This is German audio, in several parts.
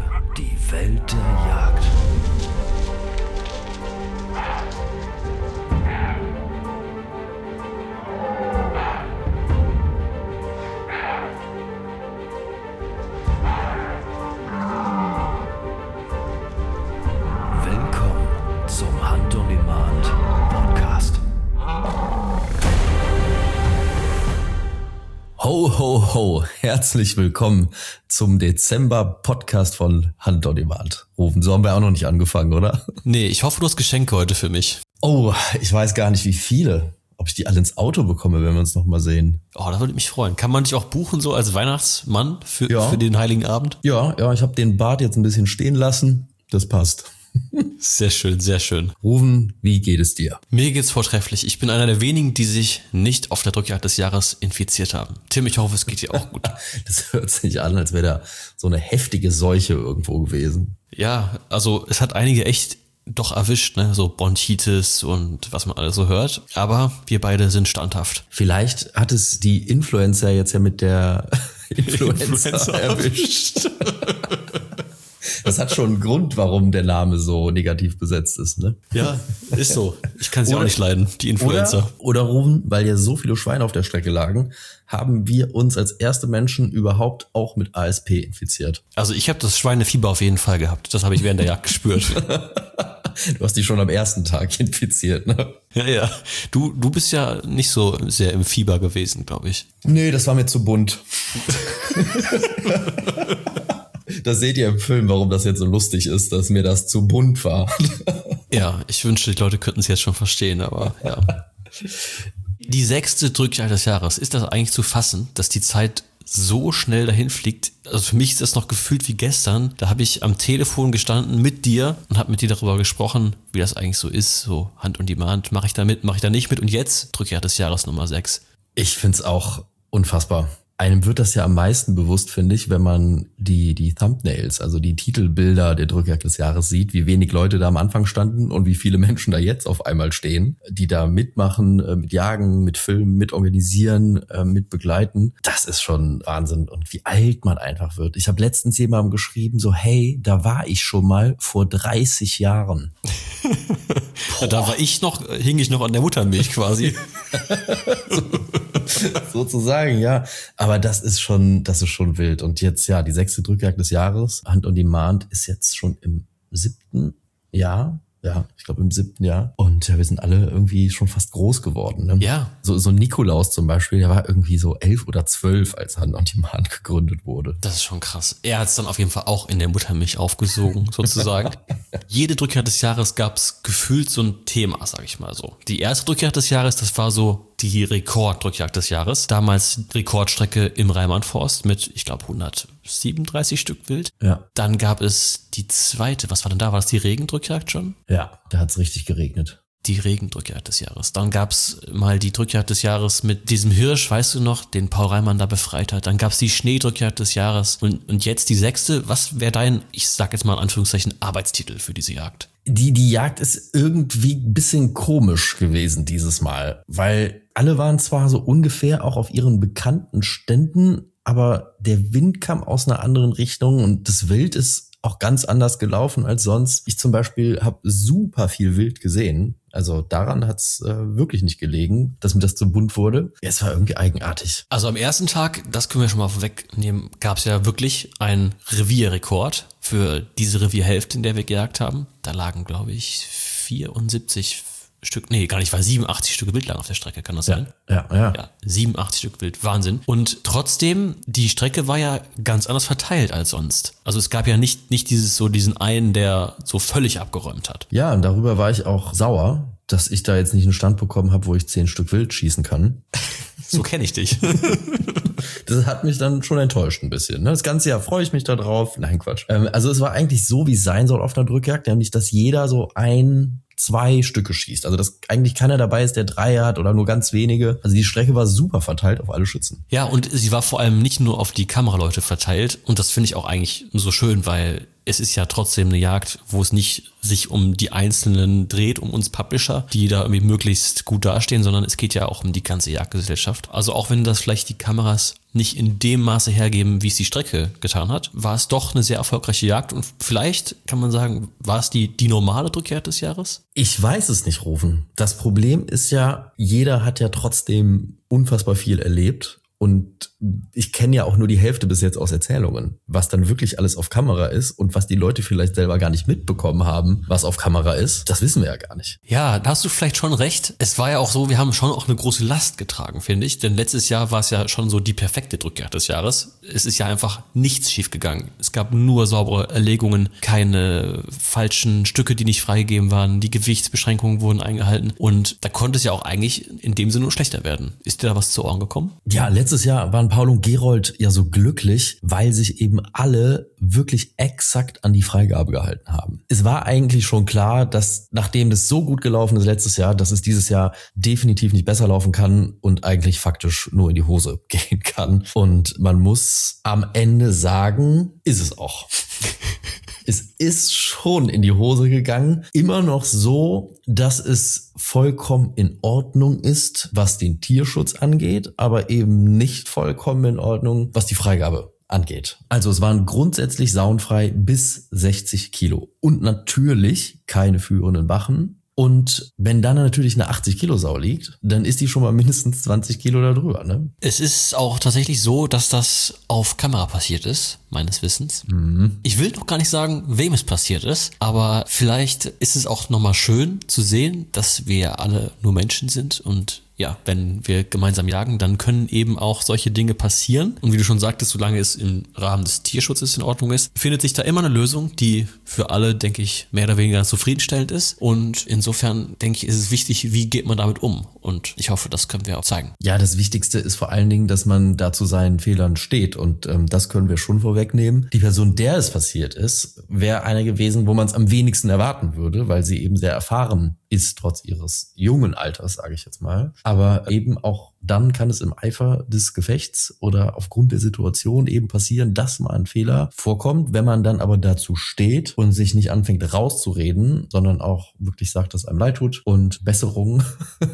die Welt der Jagd. Willkommen zum Hunt on Demand Podcast. Ho, ho, ho, herzlich willkommen zum Dezember-Podcast von Hunt on Demand. Rufen, so haben wir auch noch nicht angefangen, oder? Nee, ich hoffe, du hast Geschenke heute für mich. Oh, ich weiß gar nicht, wie viele. Ob ich die alle ins Auto bekomme, wenn wir uns noch mal sehen. Oh, das würde mich freuen. Kann man dich auch buchen, so als Weihnachtsmann für den Heiligen Abend? Ja, ich habe den Bart jetzt ein bisschen stehen lassen. Das passt. Sehr schön, sehr schön. Rufen, wie geht es dir? Mir geht's vortrefflich. Ich bin einer der wenigen, die sich nicht auf der Drückjagd des Jahres infiziert haben. Tim, ich hoffe, es geht dir auch gut. Das hört sich an, als wäre da so eine heftige Seuche irgendwo gewesen. Ja, also es hat einige echt doch erwischt, ne? So Bronchitis und was man alles so hört. Aber wir beide sind standhaft. Vielleicht hat es die Influencer jetzt ja mit der Influenza erwischt. Das hat schon einen Grund, warum der Name so negativ besetzt ist, ne? Ja, ist so. Ich kann sie auch nicht leiden, die Influencer. Oder Ruben, weil ja so viele Schweine auf der Strecke lagen, haben wir uns als erste Menschen überhaupt auch mit ASP infiziert. Also ich habe das Schweinefieber auf jeden Fall gehabt. Das habe ich während der Jagd gespürt. Du hast dich schon am ersten Tag infiziert, ne? Ja. Du bist ja nicht so sehr im Fieber gewesen, glaube ich. Nee, das war mir zu bunt. Das seht ihr im Film, warum das jetzt so lustig ist, dass mir das zu bunt war. Ja, ich wünschte, die Leute könnten es jetzt schon verstehen, aber ja. Die 6. Drückjagd des Jahres. Ist das eigentlich zu fassen, dass die Zeit so schnell dahin fliegt? Also für mich ist das noch gefühlt wie gestern. Da habe ich am Telefon gestanden mit dir und habe mit dir darüber gesprochen, wie das eigentlich so ist. So Hunt on Demand, mache ich da mit, mache ich da nicht mit? Und jetzt Drückjagd des Jahres Nummer 6. Ich find's auch unfassbar. Einem wird das ja am meisten bewusst, finde ich, wenn man die Thumbnails, also die Titelbilder der Drückjagd des Jahres sieht, wie wenig Leute da am Anfang standen und wie viele Menschen da jetzt auf einmal stehen, die da mitmachen, mit Jagen, mit Filmen, mit organisieren, mit begleiten. Das ist schon Wahnsinn und wie alt man einfach wird. Ich habe letztens jemandem geschrieben, so hey, da war ich schon mal vor 30 Jahren. Da war hing ich noch an der Muttermilch quasi. Sozusagen, ja. Aber das ist schon wild. Und jetzt, ja, die 6. Drückjagd des Jahres, Hunt on Demand, ist jetzt schon im 7. Jahr. Ja, ich glaube im 7. Jahr. Und ja, wir sind alle irgendwie schon fast groß geworden. Ne? Ja. So Nikolaus zum Beispiel, der war irgendwie so 11 oder 12, als Hunt on Demand gegründet wurde. Das ist schon krass. Er hat es dann auf jeden Fall auch in der Muttermilch aufgesogen, sozusagen. Jede Drückjagd des Jahres gab es gefühlt so ein Thema, sag ich mal so. Die erste Drückjagd des Jahres, das war so die Rekorddrückjagd des Jahres. Damals Rekordstrecke im Rheinland-Forst mit, ich glaube, 137 Stück Wild. Ja. Dann gab es die zweite, was war denn da? War das die Regendrückjagd schon? Ja, da hat's richtig geregnet. Die Regendrückjagd des Jahres. Dann gab's mal die Drückjagd des Jahres mit diesem Hirsch, weißt du noch, den Paul Reimann da befreit hat. Dann gab's die Schneedrückjagd des Jahres. Und jetzt die 6. Was wäre dein, ich sag jetzt mal in Anführungszeichen, Arbeitstitel für diese Jagd? Die Jagd ist irgendwie ein bisschen komisch gewesen dieses Mal, weil alle waren zwar so ungefähr auch auf ihren bekannten Ständen, aber der Wind kam aus einer anderen Richtung und das Wild ist auch ganz anders gelaufen als sonst. Ich zum Beispiel habe super viel Wild gesehen. Also daran hat's wirklich nicht gelegen, dass mir das zu bunt wurde. Ja, es war irgendwie eigenartig. Also am ersten Tag, das können wir schon mal vorwegnehmen, gab's ja wirklich einen Revierrekord für diese Revierhälfte, in der wir gejagt haben. Da lagen, glaube ich, 74 Stück, nee, gar nicht, war 87 Stück Wild lang auf der Strecke, kann das sein? Ja. 87 Stück Wild, Wahnsinn. Und trotzdem, die Strecke war ja ganz anders verteilt als sonst. Also es gab ja nicht diesen einen, der so völlig abgeräumt hat. Ja, und darüber war ich auch sauer, dass ich da jetzt nicht einen Stand bekommen habe, wo ich 10 Stück Wild schießen kann. So kenne ich dich. Das hat mich dann schon enttäuscht ein bisschen. Das ganze Jahr freue ich mich da drauf. Nein, Quatsch. Also es war eigentlich so, wie es sein soll auf einer Drückjagd, nämlich, dass jeder so 2 Stücke schießt. Also dass eigentlich keiner dabei ist, der 3 hat oder nur ganz wenige. Also die Strecke war super verteilt auf alle Schützen. Ja, und sie war vor allem nicht nur auf die Kameraleute verteilt. Und das finde ich auch eigentlich so schön, weil es ist ja trotzdem eine Jagd, wo es nicht sich um die Einzelnen dreht, um uns Publisher, die da irgendwie möglichst gut dastehen, sondern es geht ja auch um die ganze Jagdgesellschaft. Also auch wenn das vielleicht die Kameras nicht in dem Maße hergeben, wie es die Strecke getan hat, war es doch eine sehr erfolgreiche Jagd und vielleicht kann man sagen, war es die normale Drückjagd des Jahres? Ich weiß es nicht, Rufen. Das Problem ist ja, jeder hat ja trotzdem unfassbar viel erlebt. Und ich kenne ja auch nur die Hälfte bis jetzt aus Erzählungen, was dann wirklich alles auf Kamera ist und was die Leute vielleicht selber gar nicht mitbekommen haben, was auf Kamera ist, das wissen wir ja gar nicht. Ja, da hast du vielleicht schon recht. Es war ja auch so, wir haben schon auch eine große Last getragen, finde ich. Denn letztes Jahr war es ja schon so die perfekte Drückjagd des Jahres. Es ist ja einfach nichts schiefgegangen. Es gab nur saubere Erlegungen, keine falschen Stücke, die nicht freigegeben waren. Die Gewichtsbeschränkungen wurden eingehalten. Und da konnte es ja auch eigentlich in dem Sinne nur schlechter werden. Ist dir da was zu Ohren gekommen? Ja, letztes Jahr waren Paul und Gerold ja so glücklich, weil sich eben alle wirklich exakt an die Freigabe gehalten haben. Es war eigentlich schon klar, dass nachdem das so gut gelaufen ist letztes Jahr, dass es dieses Jahr definitiv nicht besser laufen kann und eigentlich faktisch nur in die Hose gehen kann. Und man muss am Ende sagen, ist es auch. Es ist schon in die Hose gegangen. Immer noch so, dass es vollkommen in Ordnung ist, was den Tierschutz angeht, aber eben nicht vollkommen in Ordnung, was die Freigabe angeht. Also es waren grundsätzlich saunfrei bis 60 Kilo. Und natürlich keine führenden Wachen. Und wenn dann natürlich eine 80-Kilo-Sau liegt, dann ist die schon mal mindestens 20 Kilo da drüber, ne? Es ist auch tatsächlich so, dass das auf Kamera passiert ist, meines Wissens. Ich will doch gar nicht sagen, wem es passiert ist, aber vielleicht ist es auch nochmal schön zu sehen, dass wir alle nur Menschen sind und ja, wenn wir gemeinsam jagen, dann können eben auch solche Dinge passieren. Und wie du schon sagtest, solange es im Rahmen des Tierschutzes in Ordnung ist, findet sich da immer eine Lösung, die für alle, denke ich, mehr oder weniger zufriedenstellend ist. Und insofern, denke ich, ist es wichtig, wie geht man damit um? Und ich hoffe, das können wir auch zeigen. Ja, das Wichtigste ist vor allen Dingen, dass man da zu seinen Fehlern steht. Und das können wir schon vorwegnehmen. Die Person, der es passiert ist, wäre eine gewesen, wo man es am wenigsten erwarten würde, weil sie eben sehr erfahren ist, trotz ihres jungen Alters, sage ich jetzt mal. Aber eben auch dann kann es im Eifer des Gefechts oder aufgrund der Situation eben passieren, dass mal ein Fehler vorkommt. Wenn man dann aber dazu steht und sich nicht anfängt rauszureden, sondern auch wirklich sagt, dass einem leid tut und Besserung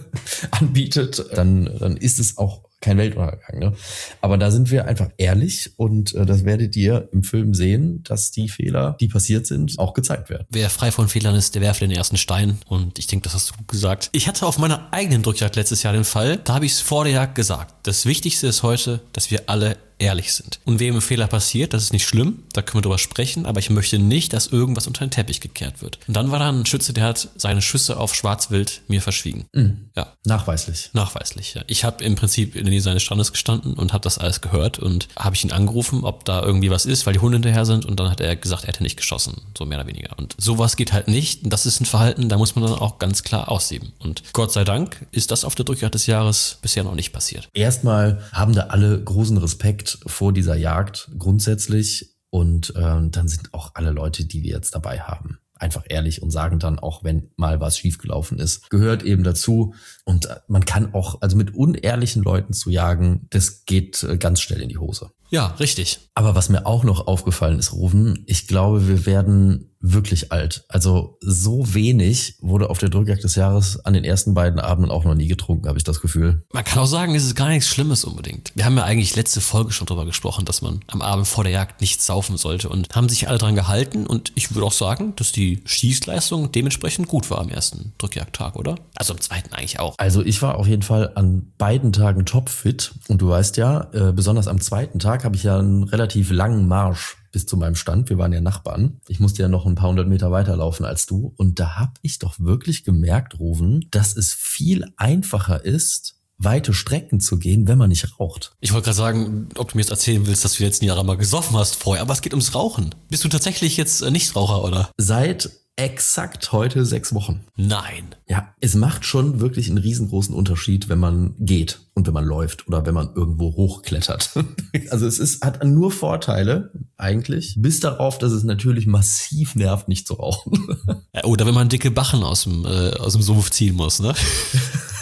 anbietet, dann ist es auch kein Weltuntergang, ne? Aber da sind wir einfach ehrlich und das werdet ihr im Film sehen, dass die Fehler, die passiert sind, auch gezeigt werden. Wer frei von Fehlern ist, der werfe den ersten Stein und ich denke, das hast du gut gesagt. Ich hatte auf meiner eigenen Drückjagd letztes Jahr den Fall, da habe ich es vor der Jagd gesagt. Das Wichtigste ist heute, dass wir alle ehrlich sind. Und wem ein Fehler passiert, das ist nicht schlimm, da können wir drüber sprechen, aber ich möchte nicht, dass irgendwas unter den Teppich gekehrt wird. Und dann war da ein Schütze, der hat seine Schüsse auf Schwarzwild mir verschwiegen. Ja. Nachweislich. Nachweislich, ja. Ich habe im Prinzip in der Nähe seines Strandes gestanden und habe das alles gehört und habe ich ihn angerufen, ob da irgendwie was ist, weil die Hunde hinterher sind und dann hat er gesagt, er hätte nicht geschossen, so mehr oder weniger. Und sowas geht halt nicht. Das ist ein Verhalten, da muss man dann auch ganz klar aussieben. Und Gott sei Dank ist das auf der Drückjagd des Jahres bisher noch nicht passiert. Erstmal haben da alle großen Respekt vor dieser Jagd grundsätzlich und dann sind auch alle Leute, die wir jetzt dabei haben, einfach ehrlich und sagen dann auch, wenn mal was schiefgelaufen ist, gehört eben dazu. Und man kann auch, also mit unehrlichen Leuten zu jagen, das geht ganz schnell in die Hose. Ja, richtig. Aber was mir auch noch aufgefallen ist, Rufen, ich glaube, wir werden wirklich alt. Also so wenig wurde auf der Drückjagd des Jahres an den ersten beiden Abenden auch noch nie getrunken, habe ich das Gefühl. Man kann auch sagen, es ist gar nichts Schlimmes unbedingt. Wir haben ja eigentlich letzte Folge schon drüber gesprochen, dass man am Abend vor der Jagd nicht saufen sollte und haben sich alle dran gehalten und ich würde auch sagen, dass die Schießleistung dementsprechend gut war am ersten Drückjagdtag, oder? Also am zweiten eigentlich auch. Also ich war auf jeden Fall an beiden Tagen topfit und du weißt ja, besonders am zweiten Tag habe ich ja einen relativ langen Marsch bis zu meinem Stand. Wir waren ja Nachbarn. Ich musste ja noch ein paar hundert Meter weiterlaufen als du. Und da habe ich doch wirklich gemerkt, Rufen, dass es viel einfacher ist, weite Strecken zu gehen, wenn man nicht raucht. Ich wollte gerade sagen, ob du mir jetzt erzählen willst, dass du jetzt Jahre mal gesoffen hast vorher, aber es geht ums Rauchen. Bist du tatsächlich jetzt Nichtraucher, oder? Seit exakt heute 6 Wochen. Nein. Ja, es macht schon wirklich einen riesengroßen Unterschied, wenn man geht und wenn man läuft oder wenn man irgendwo hochklettert. Also hat nur Vorteile eigentlich, bis darauf, dass es natürlich massiv nervt, nicht zu rauchen. Ja, oder wenn man dicke Bachen aus dem Sumpf ziehen muss, ne?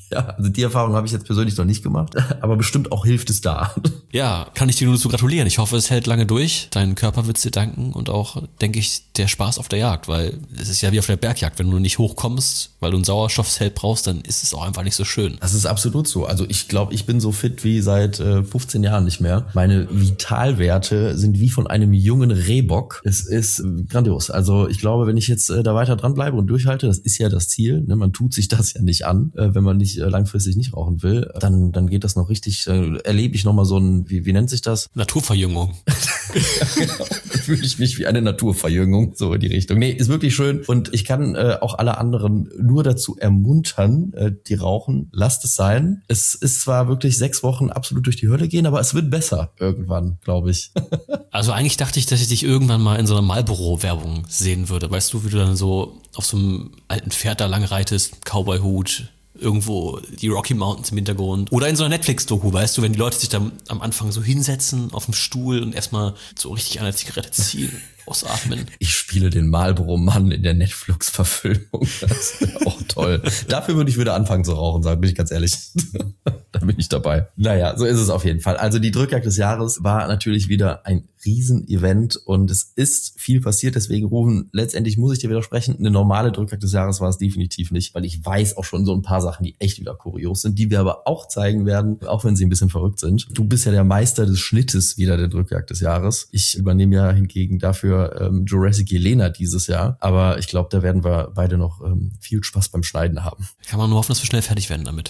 Ja, also die Erfahrung habe ich jetzt persönlich noch nicht gemacht, aber bestimmt auch hilft es da. Ja, kann ich dir nur zu gratulieren. Ich hoffe, es hält lange durch. Dein Körper wird es dir danken und auch, denke ich, der Spaß auf der Jagd, weil es ist ja wie auf der Bergjagd. Wenn du nicht hochkommst, weil du ein Sauerstoffzelt brauchst, dann ist es auch einfach nicht so schön. Das ist absolut so. Also ich glaube, ich bin so fit wie seit 15 Jahren nicht mehr. Meine Vitalwerte sind wie von einem jungen Rehbock. Es ist grandios. Also ich glaube, wenn ich jetzt da weiter dran bleibe und durchhalte, das ist ja das Ziel, ne? Man tut sich das ja nicht an, wenn man nicht langfristig nicht rauchen will, dann geht das noch richtig, erlebe ich nochmal so ein, wie nennt sich das? Naturverjüngung. Ja, genau. Dann fühle ich mich wie eine Naturverjüngung, so in die Richtung. Nee, ist wirklich schön und ich kann auch alle anderen nur dazu ermuntern, die rauchen, lasst es sein. Es ist zwar wirklich 6 Wochen absolut durch die Hölle gehen, aber es wird besser irgendwann, glaube ich. Also eigentlich dachte ich, dass ich dich irgendwann mal in so einer Marlboro-Werbung sehen würde. Weißt du, wie du dann so auf so einem alten Pferd da lang reitest, Cowboy-Hut, irgendwo die Rocky Mountains im Hintergrund. Oder in so einer Netflix-Doku, weißt du, wenn die Leute sich dann am Anfang so hinsetzen auf dem Stuhl und erstmal so richtig an der Zigarette ziehen, ausatmen. Ich spiele den Marlboro-Mann in der Netflix-Verfilmung. Das ist auch toll. Dafür würde ich wieder anfangen zu rauchen, bin ich ganz ehrlich. Da bin ich dabei. Naja, so ist es auf jeden Fall. Also die Drückjagd des Jahres war natürlich wieder ein Riesen-Event und es ist viel passiert. Deswegen, Rufen, letztendlich muss ich dir widersprechen, eine normale Drückjagd des Jahres war es definitiv nicht, weil ich weiß auch schon so ein paar Sachen, die echt wieder kurios sind, die wir aber auch zeigen werden, auch wenn sie ein bisschen verrückt sind. Du bist ja der Meister des Schnittes wieder der Drückjagd des Jahres. Ich übernehme ja hingegen dafür Jurassic Jelena dieses Jahr, aber ich glaube, da werden wir beide noch viel Spaß beim Schneiden haben. Kann man nur hoffen, dass wir schnell fertig werden damit.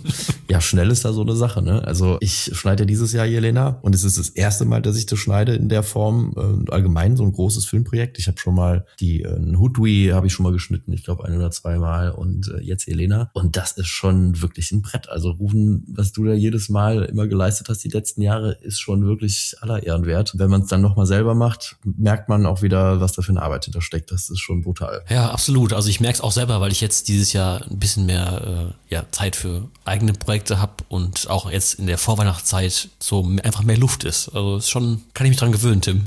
Ja, schnell ist da so eine Sache, ne? Also ich schneide ja dieses Jahr Jelena und es ist das erste Mal, dass ich das schneide in der Form. Allgemein so ein großes Filmprojekt. Ich habe schon mal die Hoodwee habe ich schon mal geschnitten, ich glaube 1 oder 2 Mal und jetzt Jelena. Und das ist schon wirklich ein Brett. Also Rufen, was du da jedes Mal immer geleistet hast die letzten Jahre, ist schon wirklich aller Ehren wert. Wenn man es dann nochmal selber macht, merkt man auch wieder, was da für eine Arbeit hintersteckt. Das ist schon brutal. Ja, absolut. Also ich merke es auch selber, weil ich jetzt dieses Jahr ein bisschen mehr Zeit für eigene Projekte habe und auch jetzt in der Vorweihnachtszeit so einfach mehr Luft ist. Also ist schon, kann ich mich dran gewöhnen, Tim.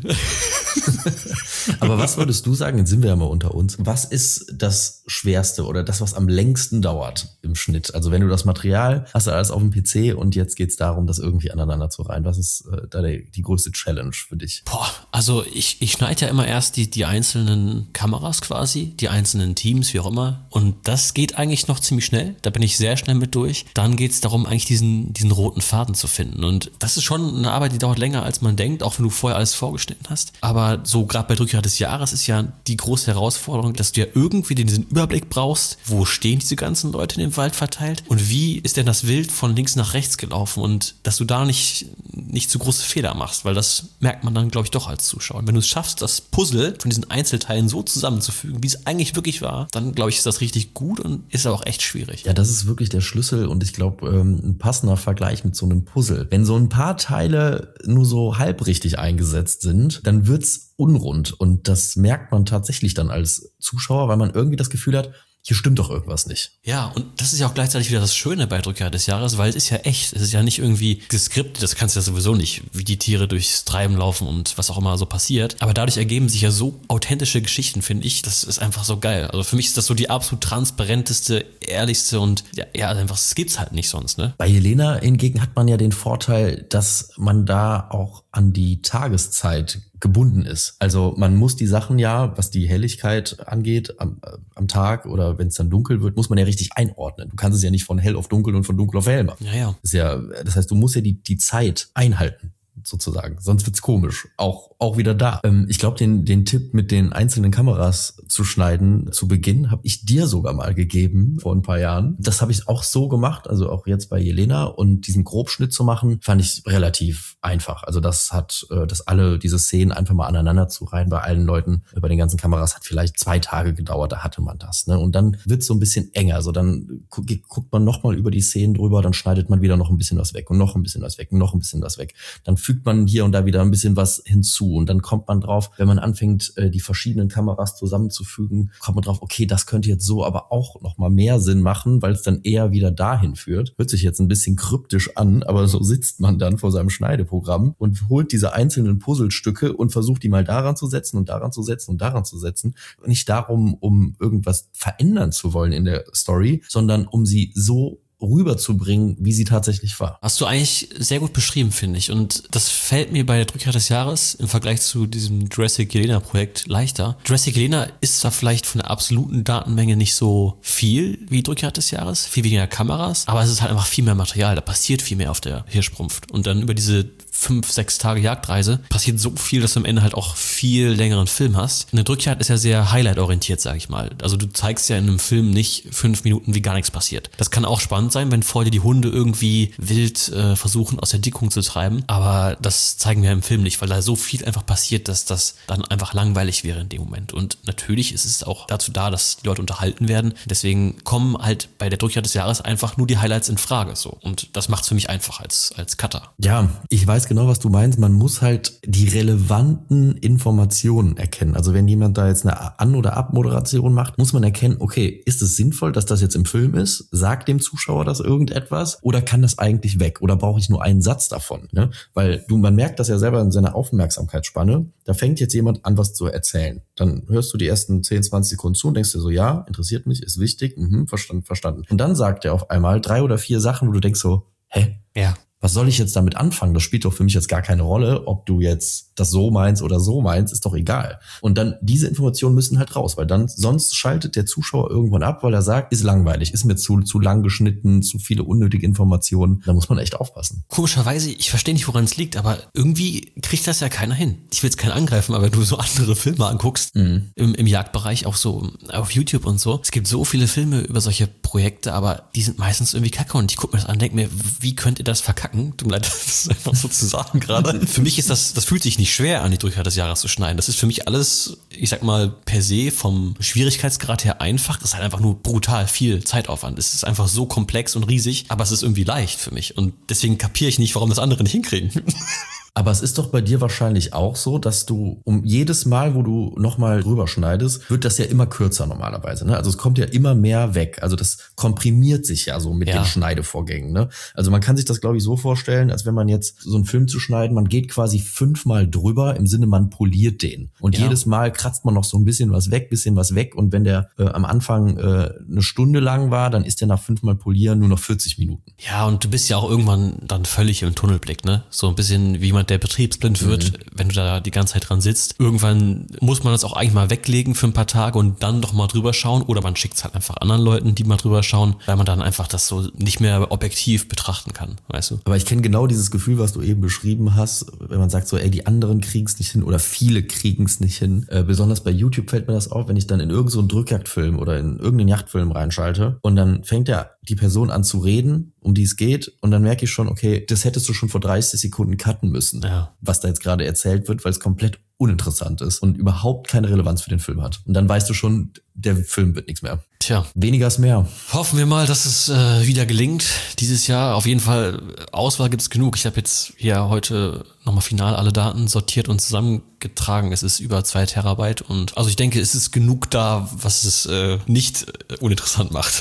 Aber was würdest du sagen, jetzt sind wir ja mal unter uns, was ist das Schwerste oder das, was am längsten dauert im Schnitt? Also wenn du das Material, hast du alles auf dem PC und jetzt geht's darum, das irgendwie aneinander zu reihen. Was ist da die größte Challenge für dich? Boah, also ich schneide ja immer erst die einzelnen Kameras quasi, die einzelnen Teams, wie auch immer. Und das geht eigentlich noch ziemlich schnell. Da bin ich sehr schnell mit durch. Dann geht's darum, eigentlich diesen roten Faden zu finden. Und das ist schon eine Arbeit, die dauert länger, als man denkt, auch wenn du vorher alles vorgeschnitten hast. Aber so gerade bei Drückjagd des Jahres ist ja die große Herausforderung, dass du ja irgendwie diesen Überblick brauchst, wo stehen diese ganzen Leute in dem Wald verteilt und wie ist denn das Wild von links nach rechts gelaufen und dass du da nicht zu große Fehler machst, weil das merkt man dann, glaube ich, doch als Zuschauer. Und wenn du es schaffst, das Puzzle von diesen Einzelteilen so zusammenzufügen, wie es eigentlich wirklich war, dann, glaube ich, ist das richtig gut und ist aber auch echt schwierig. Ja, das ist wirklich der Schlüssel und ich glaube, ein passender Vergleich mit so einem Puzzle. Wenn so ein paar Teile nur so halb richtig eingesetzt sind, dann wird's unrund und das merkt man tatsächlich dann als Zuschauer, weil man irgendwie das Gefühl hat, hier stimmt doch irgendwas nicht. Ja, und das ist ja auch gleichzeitig wieder das Schöne bei Drückjagd des Jahres, weil es ist ja echt. Es ist ja nicht irgendwie geskriptet, das kannst du ja sowieso nicht, wie die Tiere durchs Treiben laufen und was auch immer so passiert. Aber dadurch ergeben sich ja so authentische Geschichten, finde ich. Das ist einfach so geil. Also für mich ist das so die absolut transparenteste, ehrlichste und ja einfach, das gibt's halt nicht sonst, ne? Bei Jelena hingegen hat man ja den Vorteil, dass man da auch an die Tageszeit gebunden ist. Also man muss die Sachen ja, was die Helligkeit angeht, am Tag oder wenn es dann dunkel wird, muss man ja richtig einordnen. Du kannst es ja nicht von hell auf dunkel und von dunkel auf hell machen. Ja. Das heißt, du musst ja die Zeit einhalten, sozusagen. Sonst wird's komisch. Auch wieder da. Ich glaube, den Tipp mit den einzelnen Kameras zu schneiden zu Beginn habe ich dir sogar mal gegeben vor ein paar Jahren. Das habe ich auch so gemacht, also auch jetzt bei Jelena. Und diesen Grobschnitt zu machen, fand ich relativ einfach. Also das alle diese Szenen einfach mal aneinander zu reihen bei allen Leuten, bei den ganzen Kameras hat vielleicht 2 Tage gedauert, da hatte man das. Ne? Und dann wird's so ein bisschen enger. Also dann guckt man nochmal über die Szenen drüber, dann schneidet man wieder noch ein bisschen was weg und noch ein bisschen was weg und noch ein bisschen was weg. Dann fügt man hier und da wieder ein bisschen was hinzu. Und dann kommt man drauf, wenn man anfängt, die verschiedenen Kameras zusammenzufügen, kommt man drauf, okay, das könnte jetzt so aber auch noch mal mehr Sinn machen, weil es dann eher wieder dahin führt. Hört sich jetzt ein bisschen kryptisch an, aber so sitzt man dann vor seinem Schneideprogramm und holt diese einzelnen Puzzlestücke und versucht die mal daran zu setzen und daran zu setzen und daran zu setzen. Nicht darum, um irgendwas verändern zu wollen in der Story, sondern um sie so rüberzubringen, wie sie tatsächlich war. Hast du eigentlich sehr gut beschrieben, finde ich. Und das fällt mir bei der Drückjagd des Jahres im Vergleich zu diesem Jurassic Jelena-Projekt leichter. Jurassic Jelena ist zwar vielleicht von der absoluten Datenmenge nicht so viel wie Drückjagd des Jahres, viel weniger Kameras, aber es ist halt einfach viel mehr Material, da passiert viel mehr auf der Hirschsprunft. Und dann über diese 5-6 Tage Jagdreise passiert so viel, dass du am Ende halt auch viel längeren Film hast. Eine Drückjagd ist ja sehr highlight-orientiert, sag ich mal. Also du zeigst ja in einem Film nicht 5 Minuten, wie gar nichts passiert. Das kann auch spannend sein, wenn vor dir die Hunde irgendwie wild versuchen, aus der Dickung zu treiben. Aber das zeigen wir im Film nicht, weil da so viel einfach passiert, dass das dann einfach langweilig wäre in dem Moment. Und natürlich ist es auch dazu da, dass die Leute unterhalten werden. Deswegen kommen halt bei der Drückjagd des Jahres einfach nur die Highlights in Frage. So. Und das macht es für mich einfach als Cutter. Ja, ich weiß genau, was du meinst. Man muss halt die relevanten Informationen erkennen. Also wenn jemand da jetzt eine An- oder Abmoderation macht, muss man erkennen, okay, ist es sinnvoll, dass das jetzt im Film ist? Sagt dem Zuschauer das irgendetwas? Oder kann das eigentlich weg? Oder brauche ich nur einen Satz davon? Ne? Weil man merkt das ja selber in seiner Aufmerksamkeitsspanne. Da fängt jetzt jemand an, was zu erzählen. Dann hörst du die ersten 10, 20 Sekunden zu und denkst dir so, ja, interessiert mich, ist wichtig, verstanden. Und dann sagt er auf einmal 3 oder 4 Sachen, wo du denkst so, hä? Ja. Was soll ich jetzt damit anfangen? Das spielt doch für mich jetzt gar keine Rolle, ob du jetzt das so meinst oder so meinst, ist doch egal. Und dann, diese Informationen müssen halt raus, weil dann, sonst schaltet der Zuschauer irgendwann ab, weil er sagt, ist langweilig, ist mir zu lang geschnitten, zu viele unnötige Informationen. Da muss man echt aufpassen. Komischerweise, ich verstehe nicht, woran es liegt, aber irgendwie kriegt das ja keiner hin. Ich will jetzt keinen angreifen, aber wenn du so andere Filme anguckst, im Jagdbereich, auch so auf YouTube und so, es gibt so viele Filme über solche Projekte, aber die sind meistens irgendwie kacke und ich gucke mir das an und denke mir, wie könnt ihr das verkacken? Tut mir leid, das ist einfach so zu sagen gerade. Für mich ist das fühlt sich nicht schwer an, die Drückjagd des Jahres zu schneiden. Das ist für mich alles, ich sag mal, per se vom Schwierigkeitsgrad her einfach. Das ist halt einfach nur brutal viel Zeitaufwand. Es ist einfach so komplex und riesig, aber es ist irgendwie leicht für mich. Und deswegen kapiere ich nicht, warum das andere nicht hinkriegen. Aber es ist doch bei dir wahrscheinlich auch so, dass du um jedes Mal, wo du nochmal drüber schneidest, wird das ja immer kürzer normalerweise. Ne? Also es kommt ja immer mehr weg. Also das komprimiert sich ja so mit den Schneidevorgängen. Ne? Also man kann sich das, glaube ich, so vorstellen, als wenn man jetzt so einen Film zu schneiden, man geht quasi 5-mal drüber, im Sinne, man poliert den. Und jedes Mal kratzt man noch so ein bisschen was weg. Und wenn der am Anfang 1 Stunde lang war, dann ist der nach 5-mal Polieren nur noch 40 Minuten. Ja, und du bist ja auch irgendwann dann völlig im Tunnelblick, ne? So ein bisschen wie jemand, der betriebsblind wird, wenn du da die ganze Zeit dran sitzt. Irgendwann muss man das auch eigentlich mal weglegen für ein paar Tage und dann doch mal drüber schauen. Oder man schickt es halt einfach anderen Leuten, die mal drüber schauen, weil man dann einfach das so nicht mehr objektiv betrachten kann, weißt du? Aber ich kenne genau dieses Gefühl, was du eben beschrieben hast, wenn man sagt so, ey, die anderen kriegen es nicht hin oder viele kriegen es nicht hin. Besonders bei YouTube fällt mir das auf, wenn ich dann in irgendeinen so Drückjagdfilm oder in irgendeinen Jagdfilm reinschalte und dann fängt ja die Person an zu reden, um die es geht, und dann merke ich schon, okay, das hättest du schon vor 30 Sekunden cutten müssen, was da jetzt gerade erzählt wird, weil es komplett uninteressant ist und überhaupt keine Relevanz für den Film hat. Und dann weißt du schon, der Film wird nichts mehr. Tja. Weniger ist mehr. Hoffen wir mal, dass es wieder gelingt dieses Jahr. Auf jeden Fall, Auswahl gibt es genug. Ich habe jetzt hier heute nochmal final alle Daten sortiert und zusammengetragen. Es ist über 2 Terabyte und also ich denke, es ist genug da, was es nicht uninteressant macht.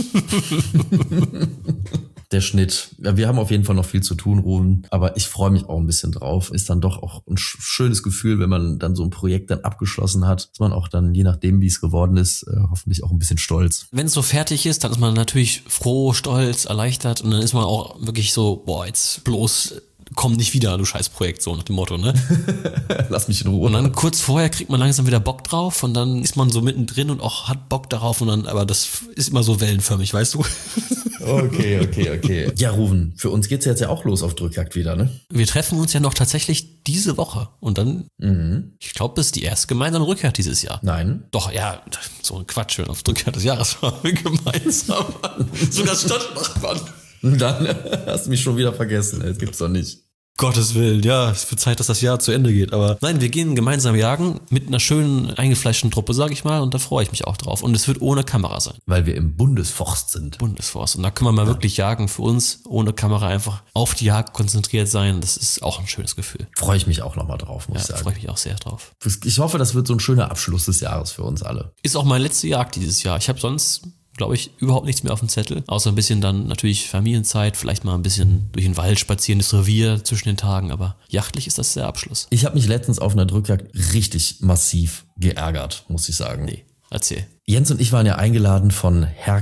Der Schnitt. Ja, wir haben auf jeden Fall noch viel zu tun, Ruben, aber ich freue mich auch ein bisschen drauf. Ist dann doch auch ein schönes Gefühl, wenn man dann so ein Projekt dann abgeschlossen hat. Ist man auch dann, je nachdem, wie es geworden ist, hoffentlich auch ein bisschen stolz. Wenn es so fertig ist, dann ist man natürlich froh, stolz, erleichtert und dann ist man auch wirklich so, boah, jetzt bloß komm nicht wieder, du Scheißprojekt, so nach dem Motto, ne? Lass mich in Ruhe. Und dann kurz vorher kriegt man langsam wieder Bock drauf und dann ist man so mittendrin und auch hat Bock darauf und dann, aber das ist immer so wellenförmig, weißt du? Okay. Ja, Ruben, für uns geht's jetzt ja auch los auf Drückjagd wieder, ne? Wir treffen uns ja noch tatsächlich diese Woche und dann, ich glaube, das ist die erste gemeinsame Rückjagd dieses Jahr. Nein. Doch, ja, so ein Quatsch, auf Drückjagd des Jahres waren wir gemeinsam. Sogar Stadtnachbarn. Dann hast du mich schon wieder vergessen, das gibt's doch nicht. Gottes Willen, ja, es wird Zeit, dass das Jahr zu Ende geht. Aber nein, wir gehen gemeinsam jagen mit einer schönen eingefleischten Truppe, sag ich mal, und da freue ich mich auch drauf. Und es wird ohne Kamera sein. Weil wir im Bundesforst sind. Bundesforst. Und da können wir mal wirklich jagen für uns, ohne Kamera, einfach auf die Jagd konzentriert sein. Das ist auch ein schönes Gefühl. Freue ich mich auch nochmal drauf, muss ich sagen. Freue ich mich auch sehr drauf. Ich hoffe, das wird so ein schöner Abschluss des Jahres für uns alle. Ist auch meine letzte Jagd dieses Jahr. Ich habe sonst, glaube ich, überhaupt nichts mehr auf dem Zettel. Außer ein bisschen dann natürlich Familienzeit, vielleicht mal ein bisschen durch den Wald spazieren, das Revier zwischen den Tagen. Aber jachtlich ist das der Abschluss. Ich habe mich letztens auf einer Drückjagd richtig massiv geärgert, muss ich sagen. Nee. Erzähl. Jens und ich waren ja eingeladen von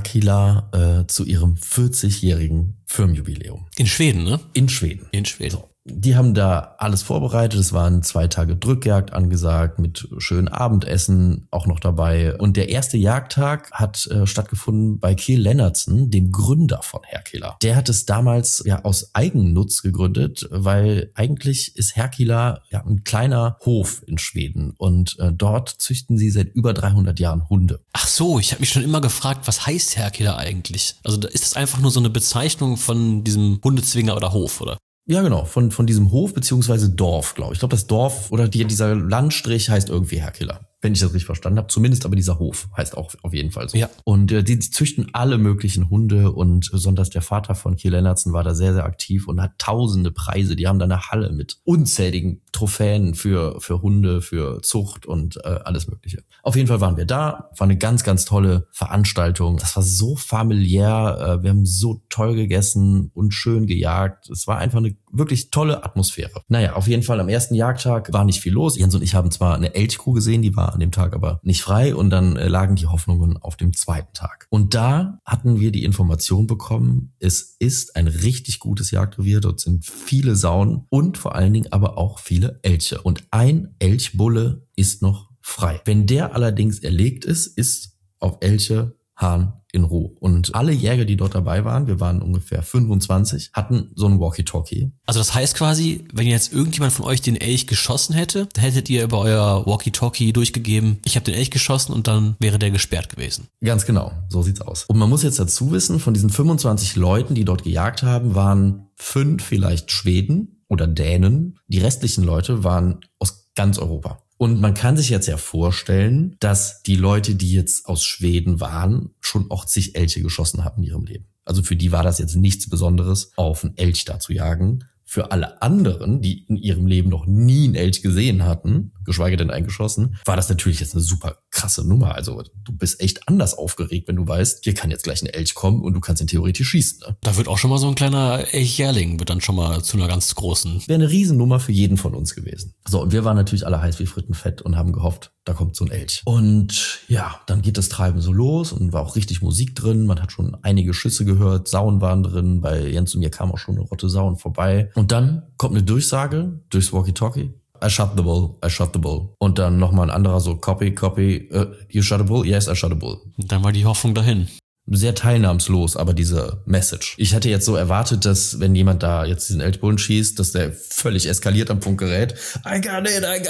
Herkila zu ihrem 40-jährigen Firmenjubiläum. In Schweden, ne? In Schweden. In Schweden. So. Die haben da alles vorbereitet. Es waren 2 Tage Drückjagd angesagt mit schönen Abendessen auch noch dabei. Und der erste Jagdtag hat stattgefunden bei Kiel Lennartsen, dem Gründer von Herkila. Der hat es damals ja aus Eigennutz gegründet, weil eigentlich ist Herkila ja ein kleiner Hof in Schweden und dort züchten sie seit über 300 Jahren Hunde. Ach so, ich habe mich schon immer gefragt, was heißt Herkila eigentlich? Also ist das einfach nur so eine Bezeichnung von diesem Hundezwinger oder Hof, oder? Ja, genau, von diesem Hof beziehungsweise Dorf, glaube ich. Ich glaube, das Dorf oder dieser Landstrich heißt irgendwie Herkila, wenn ich das richtig verstanden habe. Zumindest aber dieser Hof heißt auch auf jeden Fall so. Ja. Und die züchten alle möglichen Hunde und besonders der Vater von Kiel Lennartsen war da sehr, sehr aktiv und hat tausende Preise. Die haben da eine Halle mit unzähligen Trophäen für Hunde, für Zucht und alles Mögliche. Auf jeden Fall waren wir da. War eine ganz, ganz tolle Veranstaltung. Das war so familiär. Wir haben so toll gegessen und schön gejagt. Es war einfach eine wirklich tolle Atmosphäre. Naja, auf jeden Fall am ersten Jagdtag war nicht viel los. Jens und ich haben zwar eine Elchkuh gesehen, die war an dem Tag aber nicht frei und dann lagen die Hoffnungen auf dem zweiten Tag. Und da hatten wir die Information bekommen, es ist ein richtig gutes Jagdrevier, dort sind viele Sauen und vor allen Dingen aber auch viele Elche. Und ein Elchbulle ist noch frei. Wenn der allerdings erlegt ist auf Elche Hahn in Ruhe. Und alle Jäger, die dort dabei waren, wir waren ungefähr 25, hatten so ein Walkie-Talkie. Also das heißt quasi, wenn jetzt irgendjemand von euch den Elch geschossen hätte, dann hättet ihr über euer Walkie-Talkie durchgegeben, ich habe den Elch geschossen und dann wäre der gesperrt gewesen. Ganz genau, so sieht's aus. Und man muss jetzt dazu wissen, von diesen 25 Leuten, die dort gejagt haben, waren 5 vielleicht Schweden oder Dänen. Die restlichen Leute waren aus ganz Europa. Und man kann sich jetzt ja vorstellen, dass die Leute, die jetzt aus Schweden waren, schon auch zig Elche geschossen haben in ihrem Leben. Also für die war das jetzt nichts Besonderes, auf einen Elch da zu jagen. Für alle anderen, die in ihrem Leben noch nie einen Elch gesehen hatten, geschweige denn eingeschossen, war das natürlich jetzt eine super krasse Nummer. Also du bist echt anders aufgeregt, wenn du weißt, hier kann jetzt gleich ein Elch kommen und du kannst ihn theoretisch schießen. Ne? Da wird auch schon mal so ein kleiner Elchjährling, wird dann schon mal zu einer ganz großen. Wäre eine Riesennummer für jeden von uns gewesen. So, und wir waren natürlich alle heiß wie Frittenfett und haben gehofft, da kommt so ein Elch. Und ja, dann geht das Treiben so los und war auch richtig Musik drin. Man hat schon einige Schüsse gehört, Sauen waren drin. Bei Jens und mir kam auch schon eine Rotte Sauen vorbei. Und dann kommt eine Durchsage durchs Walkie-Talkie. I shot the bull, I shot the bull. Und dann nochmal ein anderer so, copy, you shot a bull? Yes, I shot a bull. Und dann war die Hoffnung dahin. Sehr teilnahmslos, aber diese Message. Ich hätte jetzt so erwartet, dass wenn jemand da jetzt diesen Elchbullen schießt, dass der völlig eskaliert am Funkgerät. I got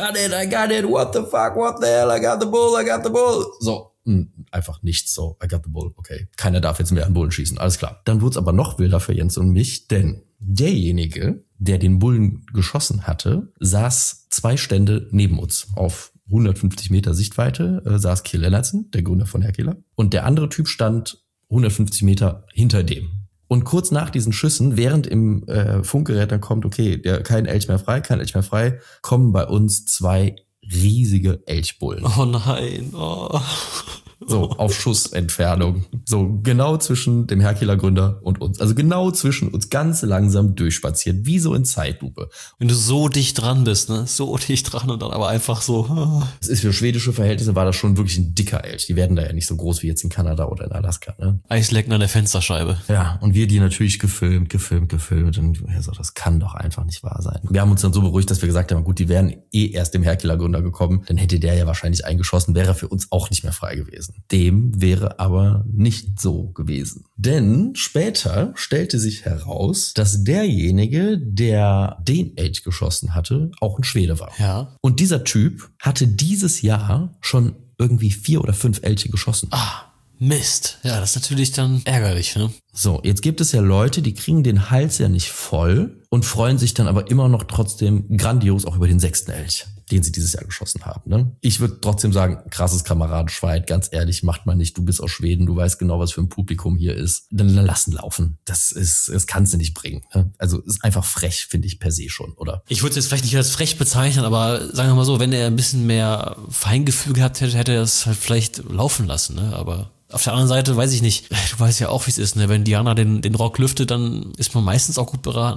it, what the fuck, what the hell, I got the bull. So, einfach nichts so, I got the bull, okay. Keiner darf jetzt mehr an Bullen schießen, alles klar. Dann wurde es aber noch wilder für Jens und mich, denn derjenige, der den Bullen geschossen hatte, saß 2 Stände neben uns auf 150 Meter Sichtweite, saß Kiel Lennartsen, der Gründer von Herkila. Und der andere Typ stand 150 Meter hinter dem. Und kurz nach diesen Schüssen, während im Funkgerät dann kommt, okay, kein Elch mehr frei, kommen bei uns 2 riesige Elchbullen. Oh nein, oh. So, auf Schussentfernung. So, genau zwischen dem Herkila-Gründer und uns. Also genau zwischen uns, ganz langsam durchspaziert, wie so in Zeitlupe. Wenn du so dicht dran bist, ne? So dicht dran und dann aber einfach so. Das ist für schwedische Verhältnisse war das schon wirklich ein dicker Elch. Die werden da ja nicht so groß wie jetzt in Kanada oder in Alaska, ne? Eislecken an der Fensterscheibe. Ja, und wir die natürlich gefilmt. Und er so, das kann doch einfach nicht wahr sein. Wir haben uns dann so beruhigt, dass wir gesagt haben, gut, die wären erst dem Herkila-Gründer gekommen. Dann hätte der ja wahrscheinlich eingeschossen, wäre für uns auch nicht mehr frei gewesen. Dem wäre aber nicht so gewesen. Denn später stellte sich heraus, dass derjenige, der den Elch geschossen hatte, auch ein Schwede war. Ja. Und dieser Typ hatte dieses Jahr schon irgendwie 4 oder 5 Elche geschossen. Mist. Ja, das ist natürlich dann ärgerlich, ne? So, jetzt gibt es ja Leute, die kriegen den Hals ja nicht voll und freuen sich dann aber immer noch trotzdem grandios auch über den 6. Elch, den sie dieses Jahr geschossen haben. Ne? Ich würde trotzdem sagen, krasses Kameradenschwein, ganz ehrlich, macht man nicht. Du bist aus Schweden, du weißt genau, was für ein Publikum hier ist. Dann lassen laufen. Das kannst du nicht bringen. Ne? Also ist einfach frech, finde ich per se schon, oder? Ich würde es jetzt vielleicht nicht als frech bezeichnen, aber sagen wir mal so, wenn er ein bisschen mehr Feingefühl gehabt hätte, hätte er es halt vielleicht laufen lassen, ne? Aber auf der anderen Seite weiß ich nicht, du weißt ja auch, wie es ist, ne? Wenn Diana den Rock lüftet, dann ist man meistens auch gut beraten, auch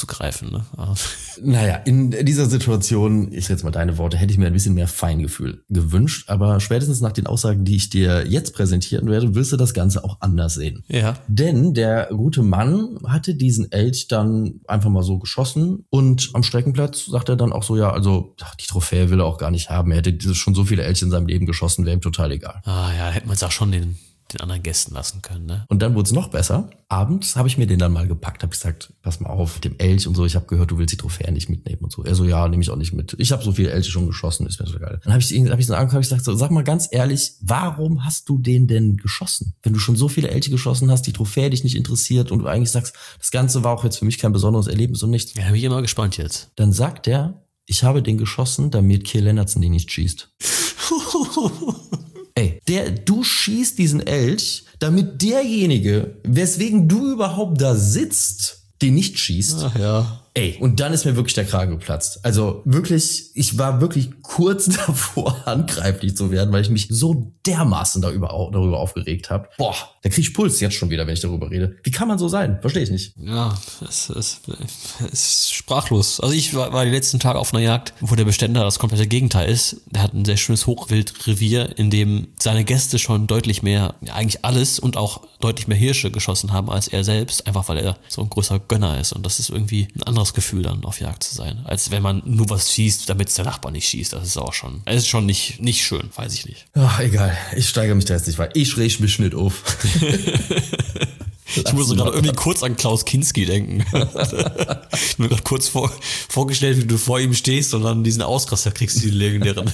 zuzugreifen. Ne? Naja, in dieser Situation, ich sag jetzt mal deine Worte, hätte ich mir ein bisschen mehr Feingefühl gewünscht, aber spätestens nach den Aussagen, die ich dir jetzt präsentieren werde, wirst du das Ganze auch anders sehen. Ja. Denn der gute Mann hatte diesen Elch dann einfach mal so geschossen und am Streckenplatz sagt er dann auch so, ja, also die Trophäe will er auch gar nicht haben. Er hätte schon so viele Elche in seinem Leben geschossen, wäre ihm total egal. Ah ja, hätte man es auch schon den anderen Gästen lassen können, ne? Und dann wurde es noch besser. Abends habe ich mir den dann mal gepackt, habe gesagt, pass mal auf, dem Elch und so, ich habe gehört, du willst die Trophäe nicht mitnehmen und so. Er so, ja, nehme ich auch nicht mit. Ich habe so viele Elche schon geschossen, ist mir so geil. Dann habe ich so angeguckt, habe ich gesagt, so, sag mal ganz ehrlich, warum hast du den denn geschossen? Wenn du schon so viele Elche geschossen hast, die Trophäe dich nicht interessiert und du eigentlich sagst, das Ganze war auch jetzt für mich kein besonderes Erlebnis und nichts. Ja, bin ich immer gespannt jetzt. Dann sagt er, ich habe den geschossen, damit Kiel Lennartson den nicht schießt. Ey, du schießt diesen Elch, damit derjenige, weswegen du überhaupt da sitzt, den nicht schießt. Ach ja. Ey, und dann ist mir wirklich der Kragen geplatzt. Also wirklich, ich war wirklich kurz davor, handgreiflich zu werden, weil ich mich so dermaßen darüber aufgeregt habe. Boah, da krieg ich Puls jetzt schon wieder, wenn ich darüber rede. Wie kann man so sein? Verstehe ich nicht. Ja, es ist sprachlos. Also ich war die letzten Tage auf einer Jagd, wo der Beständer das komplette Gegenteil ist. Der hat ein sehr schönes Hochwildrevier, in dem seine Gäste schon deutlich mehr, ja, eigentlich alles und auch deutlich mehr Hirsche geschossen haben als er selbst, einfach weil er so ein großer Gönner ist. Und das ist irgendwie ein anderes Gefühl, dann auf Jagd zu sein, als wenn man nur was schießt, damit es der Nachbar nicht schießt. Das ist auch schon, es ist schon nicht schön, weiß ich nicht. Ach, egal, ich steigere mich da jetzt nicht weiter. Ich reg mich nicht auf. Ich muss gerade irgendwie kurz an Klaus Kinski denken. Ich mir gerade kurz vorgestellt, wie du vor ihm stehst und dann diesen Ausraster kriegst, die legendären.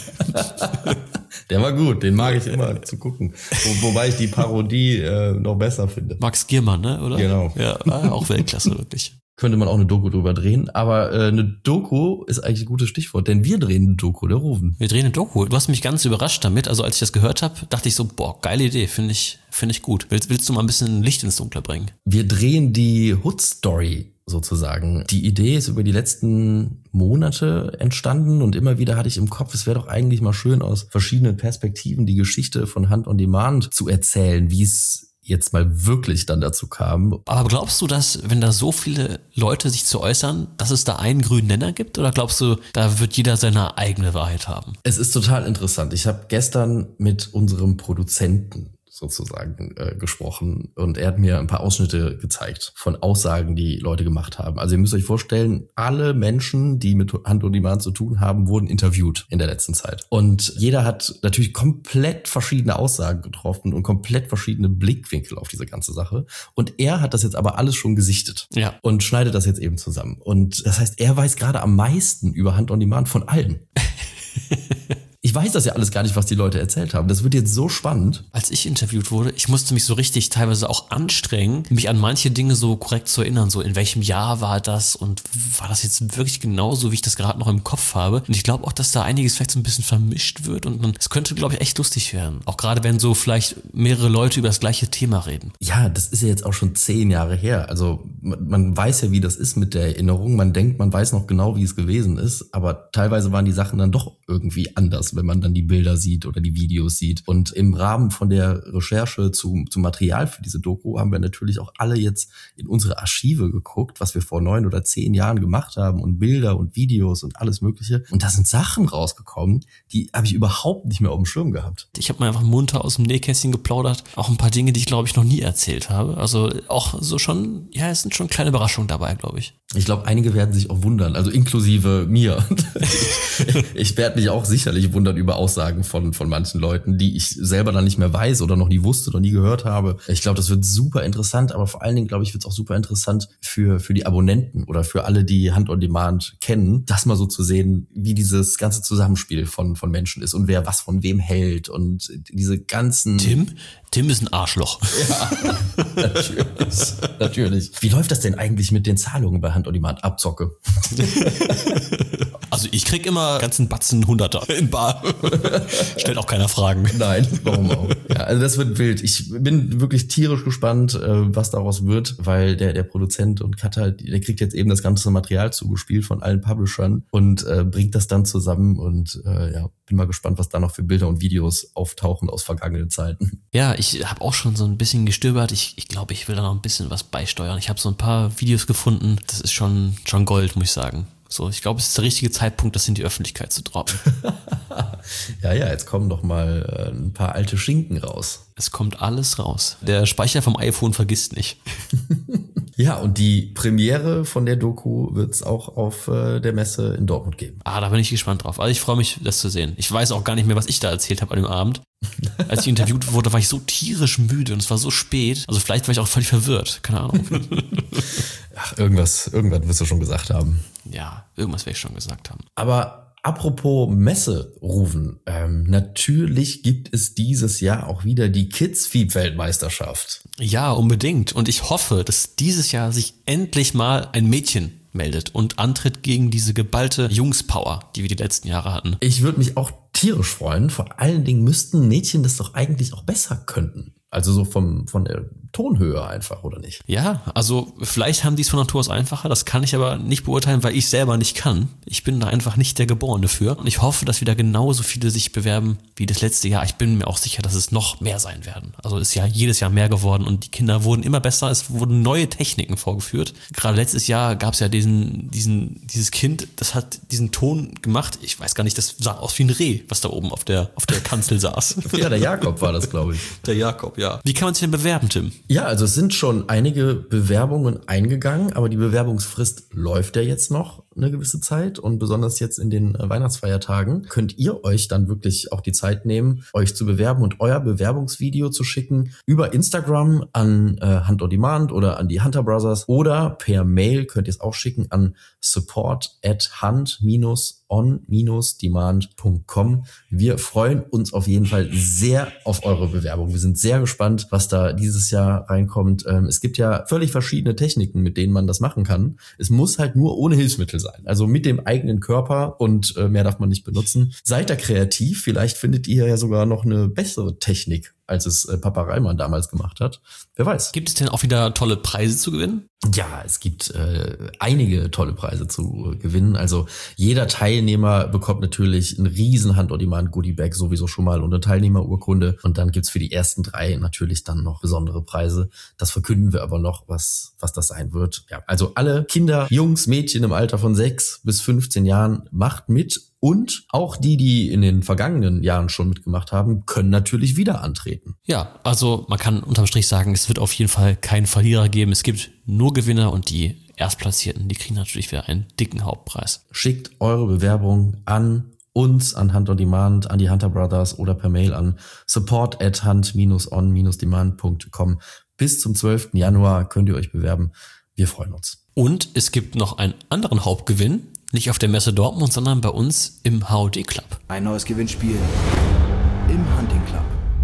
Der war gut, den mag ich immer zu gucken. Wobei ich die Parodie noch besser finde. Max Giermann, ne? Oder? Genau. Ja, auch Weltklasse, wirklich. Könnte man auch eine Doku drüber drehen, aber eine Doku ist eigentlich ein gutes Stichwort, denn wir drehen eine Doku, der Rufen. Wir drehen eine Doku. Du hast mich ganz überrascht damit. Also als ich das gehört habe, dachte ich so, boah, geile Idee, finde ich gut. Willst du mal ein bisschen Licht ins Dunkle bringen? Wir drehen die Hood-Story sozusagen. Die Idee ist über die letzten Monate entstanden und immer wieder hatte ich im Kopf, es wäre doch eigentlich mal schön, aus verschiedenen Perspektiven die Geschichte von Hunt on Demand zu erzählen, wie es jetzt mal wirklich dann dazu kam. Aber glaubst du, dass, wenn da so viele Leute sich zu äußern, dass es da einen grünen Nenner gibt? Oder glaubst du, da wird jeder seine eigene Wahrheit haben? Es ist total interessant. Ich habe gestern mit unserem Produzenten sozusagen gesprochen und er hat mir ein paar Ausschnitte gezeigt von Aussagen, die Leute gemacht haben. Also ihr müsst euch vorstellen, alle Menschen, die mit Hunt on Demand zu tun haben, wurden interviewt in der letzten Zeit. Und jeder hat natürlich komplett verschiedene Aussagen getroffen und komplett verschiedene Blickwinkel auf diese ganze Sache. Und er hat das jetzt aber alles schon gesichtet und schneidet das jetzt eben zusammen. Und das heißt, er weiß gerade am meisten über Hunt on Demand von allen. Ich weiß das ja alles gar nicht, was die Leute erzählt haben. Das wird jetzt so spannend. Als ich interviewt wurde, ich musste mich so richtig teilweise auch anstrengen, mich an manche Dinge so korrekt zu erinnern. So in welchem Jahr war das und war das jetzt wirklich genauso, wie ich das gerade noch im Kopf habe? Und ich glaube auch, dass da einiges vielleicht so ein bisschen vermischt wird und es könnte, glaube ich, echt lustig werden. Auch gerade, wenn so vielleicht mehrere Leute über das gleiche Thema reden. Ja, das ist ja jetzt auch schon 10 Jahre her. Also man weiß ja, wie das ist mit der Erinnerung. Man denkt, man weiß noch genau, wie es gewesen ist. Aber teilweise waren die Sachen dann doch irgendwie anders, wenn man dann die Bilder sieht oder die Videos sieht. Und im Rahmen von der Recherche zum Material für diese Doku haben wir natürlich auch alle jetzt in unsere Archive geguckt, was wir vor 9 oder 10 Jahren gemacht haben und Bilder und Videos und alles Mögliche. Und da sind Sachen rausgekommen, die habe ich überhaupt nicht mehr auf dem Schirm gehabt. Ich habe mir einfach munter aus dem Nähkästchen geplaudert. Auch ein paar Dinge, die ich, glaube ich, noch nie erzählt habe. Also auch so schon, ja, es sind schon kleine Überraschungen dabei, glaube ich. Ich glaube, einige werden sich auch wundern, also inklusive mir. Ich werde mich auch sicherlich wundern über Aussagen von manchen Leuten, die ich selber dann nicht mehr weiß oder noch nie wusste, noch nie gehört habe. Ich glaube, das wird super interessant, aber vor allen Dingen, glaube ich, wird es auch super interessant für die Abonnenten oder für alle, die Hunt on Demand kennen, das mal so zu sehen, wie dieses ganze Zusammenspiel von Menschen ist und wer was von wem hält und diese ganzen... Tim ist ein Arschloch. Ja, natürlich. Wie läuft das denn eigentlich mit den Zahlungen bei Hunt on Demand? Abzocke. Also ich krieg immer ganzen Batzen Hunderter in Bar. Stellt auch keiner Fragen. Nein, warum auch? Ja, also das wird wild. Ich bin wirklich tierisch gespannt, was daraus wird, weil der Produzent und Cutter, der kriegt jetzt eben das ganze Material zugespielt von allen Publishern und bringt das dann zusammen und bin mal gespannt, was da noch für Bilder und Videos auftauchen aus vergangenen Zeiten. Ja, ich habe auch schon so ein bisschen gestöbert. Ich glaube, ich will da noch ein bisschen was beisteuern. Ich habe so ein paar Videos gefunden. Das ist schon Gold, muss ich sagen. So, ich glaube, es ist der richtige Zeitpunkt, das in die Öffentlichkeit zu droppen. Ja, jetzt kommen doch mal ein paar alte Schinken raus. Es kommt alles raus. Der Speicher vom iPhone vergisst nicht. Ja, und die Premiere von der Doku wird es auch auf der Messe in Dortmund geben. Da bin ich gespannt drauf. Also ich freue mich, das zu sehen. Ich weiß auch gar nicht mehr, was ich da erzählt habe an dem Abend. Als ich interviewt wurde, war ich so tierisch müde und es war so spät. Also vielleicht war ich auch völlig verwirrt. Keine Ahnung. Ach, irgendwas wirst du schon gesagt haben. Ja, irgendwas werde ich schon gesagt haben. Aber apropos Messe, Ruven, natürlich gibt es dieses Jahr auch wieder die Kids-Feed-Weltmeisterschaft. Ja, unbedingt. Und ich hoffe, dass dieses Jahr sich endlich mal ein Mädchen meldet und antritt gegen diese geballte Jungspower, die wir die letzten Jahre hatten. Ich würde mich auch tierisch freuen. Vor allen Dingen müssten Mädchen das doch eigentlich auch besser könnten. Also so von der Tonhöhe einfach, oder nicht? Ja, also vielleicht haben die es von Natur aus einfacher, das kann ich aber nicht beurteilen, weil ich selber nicht kann. Ich bin da einfach nicht der Geborene für. Und ich hoffe, dass wieder genauso viele sich bewerben wie das letzte Jahr. Ich bin mir auch sicher, dass es noch mehr sein werden. Also ist ja jedes Jahr mehr geworden und die Kinder wurden immer besser. Es wurden neue Techniken vorgeführt. Gerade letztes Jahr gab es ja dieses Kind, das hat diesen Ton gemacht. Ich weiß gar nicht, das sah aus wie ein Reh, was da oben auf der Kanzel saß. Ja, der Jakob war das, glaube ich. Der Jakob, ja. Wie kann man sich denn bewerben, Tim? Ja, also es sind schon einige Bewerbungen eingegangen, aber die Bewerbungsfrist läuft ja jetzt noch eine gewisse Zeit und besonders jetzt in den Weihnachtsfeiertagen könnt ihr euch dann wirklich auch die Zeit nehmen, euch zu bewerben und euer Bewerbungsvideo zu schicken über Instagram an Hunt on Demand oder an die Hunter Brothers oder per Mail könnt ihr es auch schicken an support@hunt-on-demand.com. Wir freuen uns auf jeden Fall sehr auf eure Bewerbung. Wir sind sehr gespannt, was da dieses Jahr reinkommt. Es gibt ja völlig verschiedene Techniken, mit denen man das machen kann. Es muss halt nur ohne Hilfsmittel sein. Also mit dem eigenen Körper und mehr darf man nicht benutzen. Seid da kreativ. Vielleicht findet ihr ja sogar noch eine bessere Technik, als es Papa Reimann damals gemacht hat. Wer weiß. Gibt es denn auch wieder tolle Preise zu gewinnen? Ja, es gibt einige tolle Preise zu gewinnen. Also jeder Teilnehmer bekommt natürlich einen riesen Hunt-on-Demand-Goodie-Bag sowieso schon mal und eine Teilnehmerurkunde. Und dann gibt's für die ersten 3 natürlich dann noch besondere Preise. Das verkünden wir aber noch, was das sein wird. Ja, also alle Kinder, Jungs, Mädchen im Alter von 6 bis 15 Jahren macht mit. Und auch die in den vergangenen Jahren schon mitgemacht haben, können natürlich wieder antreten. Ja, also man kann unterm Strich sagen, es wird auf jeden Fall keinen Verlierer geben. Es gibt nur Gewinner und die Erstplatzierten, die kriegen natürlich wieder einen dicken Hauptpreis. Schickt eure Bewerbung an uns, an Hunt on Demand, an die Hunter Brothers oder per Mail an support@hunt-on-demand.com. Bis zum 12. Januar könnt ihr euch bewerben. Wir freuen uns. Und es gibt noch einen anderen Hauptgewinn. Nicht auf der Messe Dortmund, sondern bei uns im HOD Club. Ein neues Gewinnspiel im Hunting Club.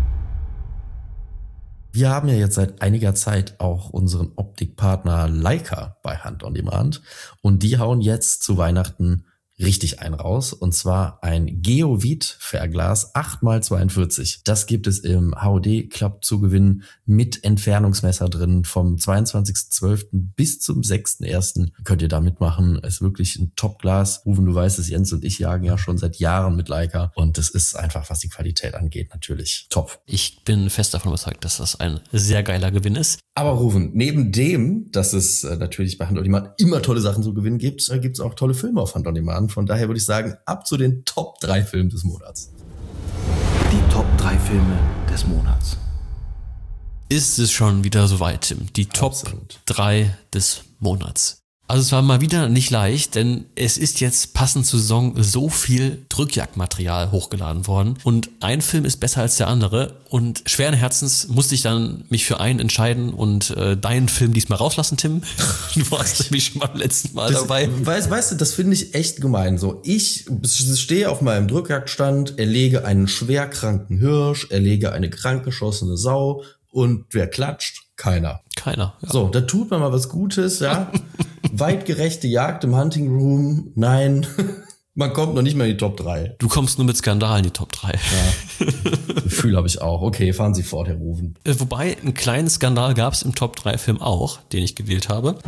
Wir haben ja jetzt seit einiger Zeit auch unseren Optikpartner Leica bei Hunt on Demand und die hauen jetzt zu Weihnachten richtig einen raus und zwar ein Geovid-Fernglas 8x42. Das gibt es im HOD Club zu gewinnen mit Entfernungsmesser drin. Vom 22.12. bis zum 6.1. könnt ihr da mitmachen. Ist wirklich ein Top-Glas. Ruven, du weißt es, Jens und ich jagen ja schon seit Jahren mit Leica und das ist einfach, was die Qualität angeht, natürlich top. Ich bin fest davon überzeugt, dass das ein sehr geiler Gewinn ist. Aber Ruven, neben dem, dass es natürlich bei Hunt on Demand immer tolle Sachen zu gewinnen gibt, gibt es auch tolle Filme auf Hunt on Demand. Von daher würde ich sagen, ab zu den Top 3 Filmen des Monats. Die Top 3 Filme des Monats. Ist es schon wieder soweit, Tim? Die Top 3 des Monats. Also es war mal wieder nicht leicht, denn es ist jetzt passend zur Saison so viel Drückjagdmaterial hochgeladen worden und ein Film ist besser als der andere und schweren Herzens musste ich dann mich für einen entscheiden und deinen Film diesmal rauslassen, Tim. Du warst nämlich schon beim letzten Mal dabei. Weißt du, das finde ich echt gemein. So, ich stehe auf meinem Drückjagdstand, erlege einen schwerkranken Hirsch, erlege eine krankgeschossene Sau und wer klatscht? Keiner. Ja. So, da tut man mal was Gutes, ja. Weitgerechte Jagd im Hunting Room, nein. Man kommt noch nicht mehr in die Top 3. Du kommst nur mit Skandal in die Top 3. Ja. Gefühl habe ich auch. Okay, fahren Sie fort, Herr Ruven. Wobei, einen kleinen Skandal gab es im Top 3 Film auch, den ich gewählt habe.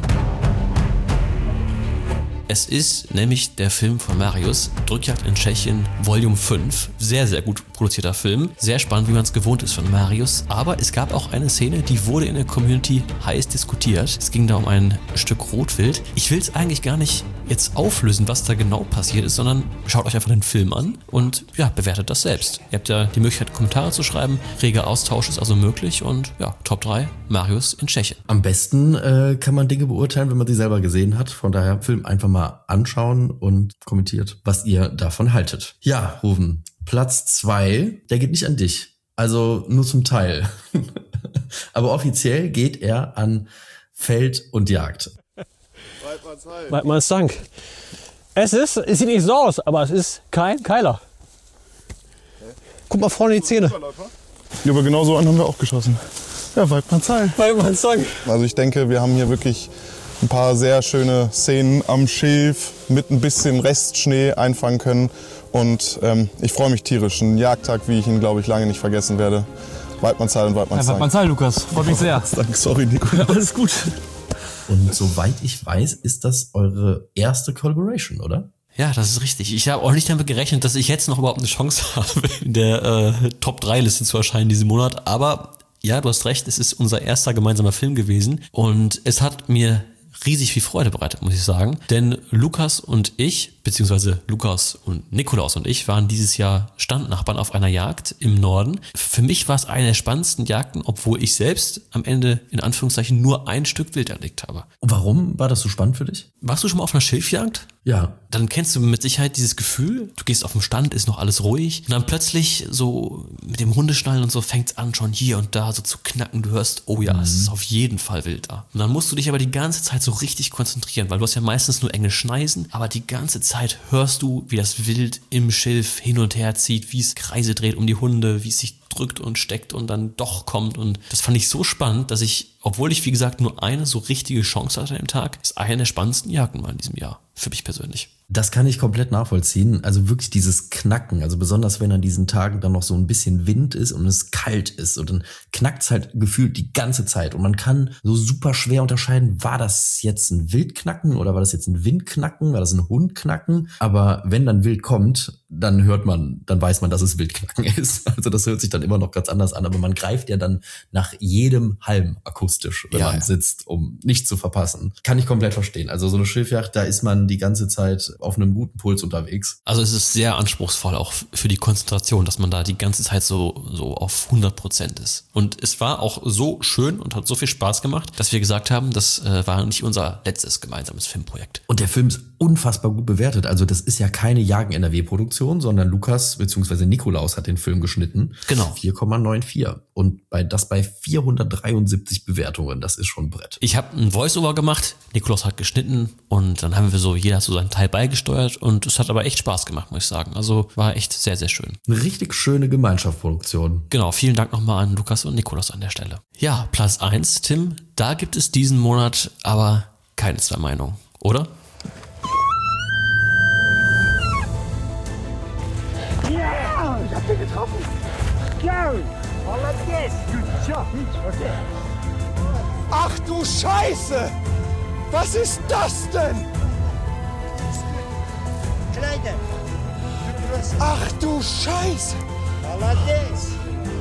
Es ist nämlich der Film von Marius, Drückjagd in Tschechien, Volume 5. Sehr, sehr gut produzierter Film. Sehr spannend, wie man es gewohnt ist von Marius. Aber es gab auch eine Szene, die wurde in der Community heiß diskutiert. Es ging da um ein Stück Rotwild. Ich will es eigentlich gar nicht jetzt auflösen, was da genau passiert ist, sondern schaut euch einfach den Film an und ja, bewertet das selbst. Ihr habt ja die Möglichkeit, Kommentare zu schreiben. Reger Austausch ist also möglich und ja, Top 3, Marius in Tschechien. Am besten kann man Dinge beurteilen, wenn man sie selber gesehen hat. Von daher Film einfach mal anschauen und kommentiert, was ihr davon haltet. Ja, Ruven, Platz 2, der geht nicht an dich. Also nur zum Teil. Aber offiziell geht er an Feld und Jagd. Weidmanns Dank. Es sieht nicht so aus, aber es ist kein Keiler. Guck mal vorne die Zähne. Ja, aber genau so einen haben wir auch geschossen. Ja, Weidmanns Heil. Weidmanns Dank. Also ich denke, wir haben hier wirklich ein paar sehr schöne Szenen am Schilf mit ein bisschen Restschnee einfangen können. Und ich freue mich tierisch. Ein Jagdtag, wie ich ihn, glaube ich, lange nicht vergessen werde. Weidmanns Heil und Weidmanns Dank. Weidmanns Heil, Lukas. Freut mich sehr. Danke, sorry, Nico. Alles gut. Und soweit ich weiß, ist das eure erste Collaboration, oder? Ja, das ist richtig. Ich habe auch nicht damit gerechnet, dass ich jetzt noch überhaupt eine Chance habe, in der Top-3-Liste zu erscheinen diesen Monat. Aber ja, du hast recht, es ist unser erster gemeinsamer Film gewesen. Und es hat mir riesig viel Freude bereitet, muss ich sagen. Denn Lukas und ich, beziehungsweise Lukas und Nikolaus und ich, waren dieses Jahr Standnachbarn auf einer Jagd im Norden. Für mich war es eine der spannendsten Jagden, obwohl ich selbst am Ende in Anführungszeichen nur ein Stück Wild erlegt habe. Und warum war das so spannend für dich? Warst du schon mal auf einer Schilfjagd? Ja. Dann kennst du mit Sicherheit dieses Gefühl, du gehst auf den Stand, ist noch alles ruhig und dann plötzlich so mit dem Hundeschnallen und so fängt's an schon hier und da so zu knacken. Du hörst, oh ja, es ist auf jeden Fall wild da. Und dann musst du dich aber die ganze Zeit so richtig konzentrieren, weil du hast ja meistens nur enge Schneisen, aber die ganze Zeit hörst du, wie das Wild im Schilf hin und her zieht, wie es Kreise dreht um die Hunde, wie es sich drückt und steckt und dann doch kommt. Und das fand ich so spannend, dass ich, obwohl ich wie gesagt nur eine so richtige Chance hatte an dem Tag, ist eine der spannendsten Jagden mal in diesem Jahr. Für mich persönlich. Das kann ich komplett nachvollziehen. Also wirklich dieses Knacken, also besonders wenn an diesen Tagen dann noch so ein bisschen Wind ist und es kalt ist und dann knackt's halt gefühlt die ganze Zeit und man kann so super schwer unterscheiden, war das jetzt ein Wildknacken oder war das jetzt ein Windknacken, war das ein Hundknacken? Aber wenn dann Wild kommt, dann weiß man, dass es Wildknacken ist. Also das hört sich dann immer noch ganz anders an, aber man greift ja dann nach jedem Halm akustisch, wenn man sitzt, um nichts zu verpassen. Kann ich komplett verstehen. Also so eine Schilfjagd, da ist man die ganze Zeit auf einem guten Puls unterwegs. Also es ist sehr anspruchsvoll auch für die Konzentration, dass man da die ganze Zeit so auf 100% ist. Und es war auch so schön und hat so viel Spaß gemacht, dass wir gesagt haben, das war nicht unser letztes gemeinsames Filmprojekt. Und der Film ist unfassbar gut bewertet. Also das ist ja keine Jagen-NRW-Produktion, sondern Lukas bzw. Nikolaus hat den Film geschnitten. Genau. 4,94. Und das bei 473 Bewertungen. Das ist schon ein Brett. Ich habe ein Voice-Over gemacht, Nikolaus hat geschnitten und dann haben wir jeder hat so seinen Teil beigesteuert und es hat aber echt Spaß gemacht, muss ich sagen. Also war echt sehr, sehr schön. Eine richtig schöne Gemeinschaftsproduktion. Genau, vielen Dank nochmal an Lukas und Nikolaus an der Stelle. Ja, Platz 1, Tim, da gibt es diesen Monat aber keine zwei Meinungen, oder? Ja, ich hab den getroffen. Ja, yes, good job. Okay. Ach du Scheiße! Was ist das denn? Kleine. Ach du Scheiße! Молодец.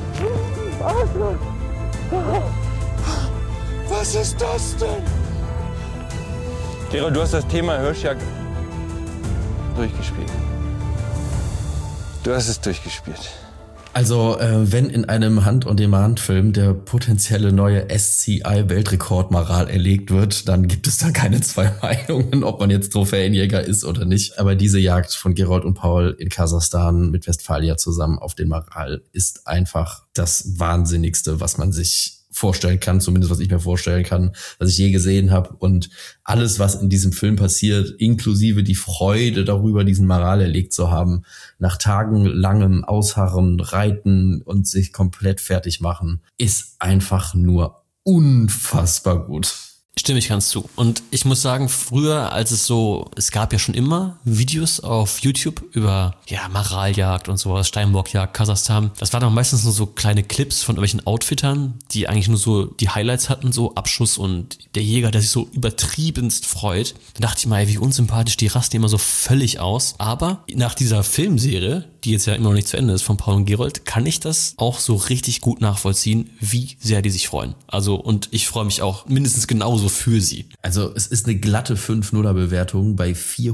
Was ist das denn? Gero, du hast das Thema Hirschjagd durchgespielt. Du hast es durchgespielt. Also, wenn in einem Hand-on-Demand-Film der potenzielle neue SCI-Weltrekord mal erlegt wird, dann gibt es da keine zwei Meinungen, ob man jetzt Trophäenjäger ist oder nicht. Aber diese Jagd von Gerold und Paul in Kasachstan mit Westfalia zusammen auf den Maral ist einfach das Wahnsinnigste, was man sich vorstellen kann, zumindest was ich mir vorstellen kann, was ich je gesehen habe. Und alles, was in diesem Film passiert, inklusive die Freude darüber, diesen Maral erlegt zu haben, nach tagenlangem Ausharren, Reiten und sich komplett fertig machen, ist einfach nur unfassbar gut. Stimme ich ganz zu. Und ich muss sagen, früher, es gab ja schon immer Videos auf YouTube über, Maraljagd und sowas, Steinbockjagd, Kasachstan. Das waren dann meistens nur so kleine Clips von irgendwelchen Outfittern, die eigentlich nur so die Highlights hatten, so Abschuss und der Jäger, der sich so übertriebenst freut. Da dachte ich mal, wie unsympathisch, die rasten immer so völlig aus. Aber nach dieser Filmserie, die jetzt ja immer noch nicht zu Ende ist, von Paul und Gerold, kann ich das auch so richtig gut nachvollziehen, wie sehr die sich freuen. Also, und ich freue mich auch mindestens genauso für sie. Also es ist eine glatte 5-0er-Bewertung bei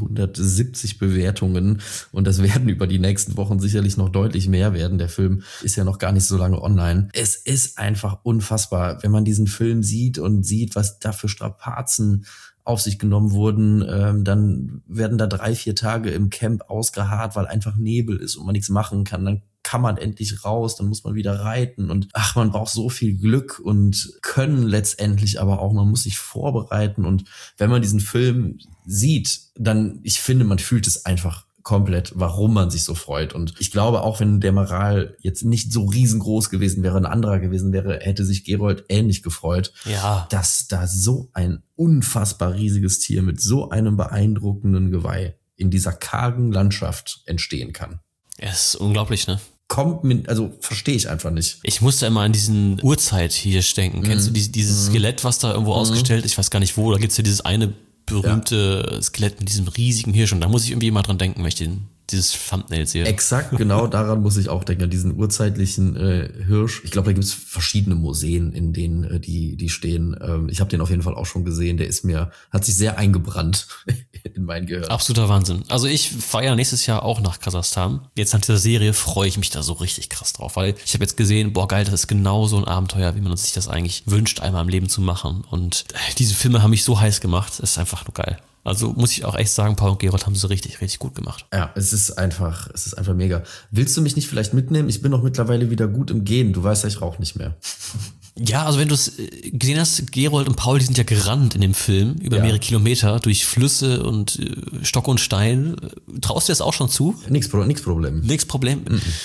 470 Bewertungen und das werden über die nächsten Wochen sicherlich noch deutlich mehr werden. Der Film ist ja noch gar nicht so lange online. Es ist einfach unfassbar, wenn man diesen Film sieht und sieht, was da für Strapazen auf sich genommen wurden, dann werden da 3-4 Tage im Camp ausgeharrt, weil einfach Nebel ist und man nichts machen kann. Dann kann man endlich raus, dann muss man wieder reiten und man braucht so viel Glück und Können letztendlich, aber auch man muss sich vorbereiten und wenn man diesen Film sieht, dann, ich finde, man fühlt es einfach komplett, warum man sich so freut. Und ich glaube, auch wenn der Maral jetzt nicht so riesengroß gewesen wäre, ein anderer gewesen wäre, hätte sich Gerold ähnlich gefreut. Ja. Dass da so ein unfassbar riesiges Tier mit so einem beeindruckenden Geweih in dieser kargen Landschaft entstehen kann. Es ist unglaublich, ne? Verstehe ich einfach nicht. Ich musste immer an diesen Uhrzeit-Hirsch denken. Kennst du dieses Skelett, was da irgendwo ausgestellt ist? Ich weiß gar nicht wo. Da gibt's ja dieses eine berühmte Skelett mit diesem riesigen Hirsch. Und da muss ich irgendwie immer dran denken, wenn ich dieses Thumbnail sehe. Exakt, genau daran muss ich auch denken, an diesen urzeitlichen Hirsch. Ich glaube, da gibt es verschiedene Museen, in denen die stehen. Ich habe den auf jeden Fall auch schon gesehen. Der hat sich sehr eingebrannt in mein Gehirn. Absoluter Wahnsinn. Also ich fahre ja nächstes Jahr auch nach Kasachstan. Jetzt nach dieser Serie freue ich mich da so richtig krass drauf, weil ich habe jetzt gesehen, boah geil, das ist genau so ein Abenteuer, wie man sich das eigentlich wünscht, einmal im Leben zu machen. Und diese Filme haben mich so heiß gemacht. Das ist einfach nur geil. Also muss ich auch echt sagen, Paul und Gerold haben sie richtig, richtig gut gemacht. Ja, es ist einfach mega. Willst du mich nicht vielleicht mitnehmen? Ich bin doch mittlerweile wieder gut im Gehen. Du weißt ja, ich rauche nicht mehr. Ja, also wenn du es gesehen hast, Gerold und Paul, die sind ja gerannt in dem Film über mehrere Kilometer durch Flüsse und Stock und Stein. Traust du das auch schon zu? Nix Problem. Nix Problem?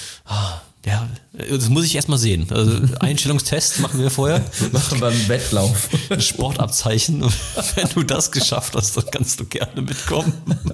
Ja, das muss ich erst mal sehen. Also Einstellungstest machen wir vorher. Machen wir einen Wettlauf. Ein Sportabzeichen. Wenn du das geschafft hast, dann kannst du gerne mitkommen.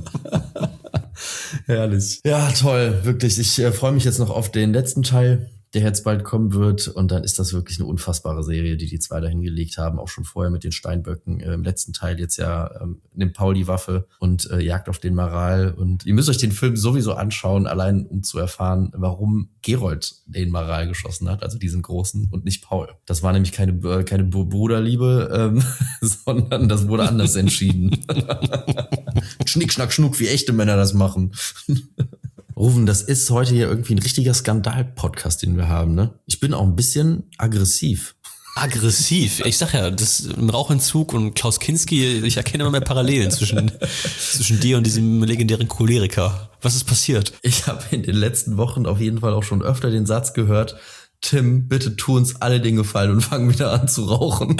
Herrlich. Ja, toll, wirklich. Ich freue mich jetzt noch auf den letzten Teil, der jetzt bald kommen wird. Und dann ist das wirklich eine unfassbare Serie, die zwei da hingelegt haben. Auch schon vorher mit den Steinböcken. Im letzten Teil jetzt nimmt Paul die Waffe und jagt auf den Maral. Und ihr müsst euch den Film sowieso anschauen, allein um zu erfahren, warum Gerold den Maral geschossen hat, also diesen großen und nicht Paul. Das war nämlich keine Bruderliebe, sondern das wurde anders entschieden. Schnick, schnack, schnuck, wie echte Männer das machen. Rufen, das ist heute hier irgendwie ein richtiger Skandal-Podcast, den wir haben, ne? Ich bin auch ein bisschen aggressiv. Aggressiv? Ich sag ja, das im Rauchentzug und Klaus Kinski, ich erkenne immer mehr Parallelen zwischen dir und diesem legendären Choleriker. Was ist passiert? Ich habe in den letzten Wochen auf jeden Fall auch schon öfter den Satz gehört, Tim, bitte tu uns alle den Gefallen und fang wieder an zu rauchen.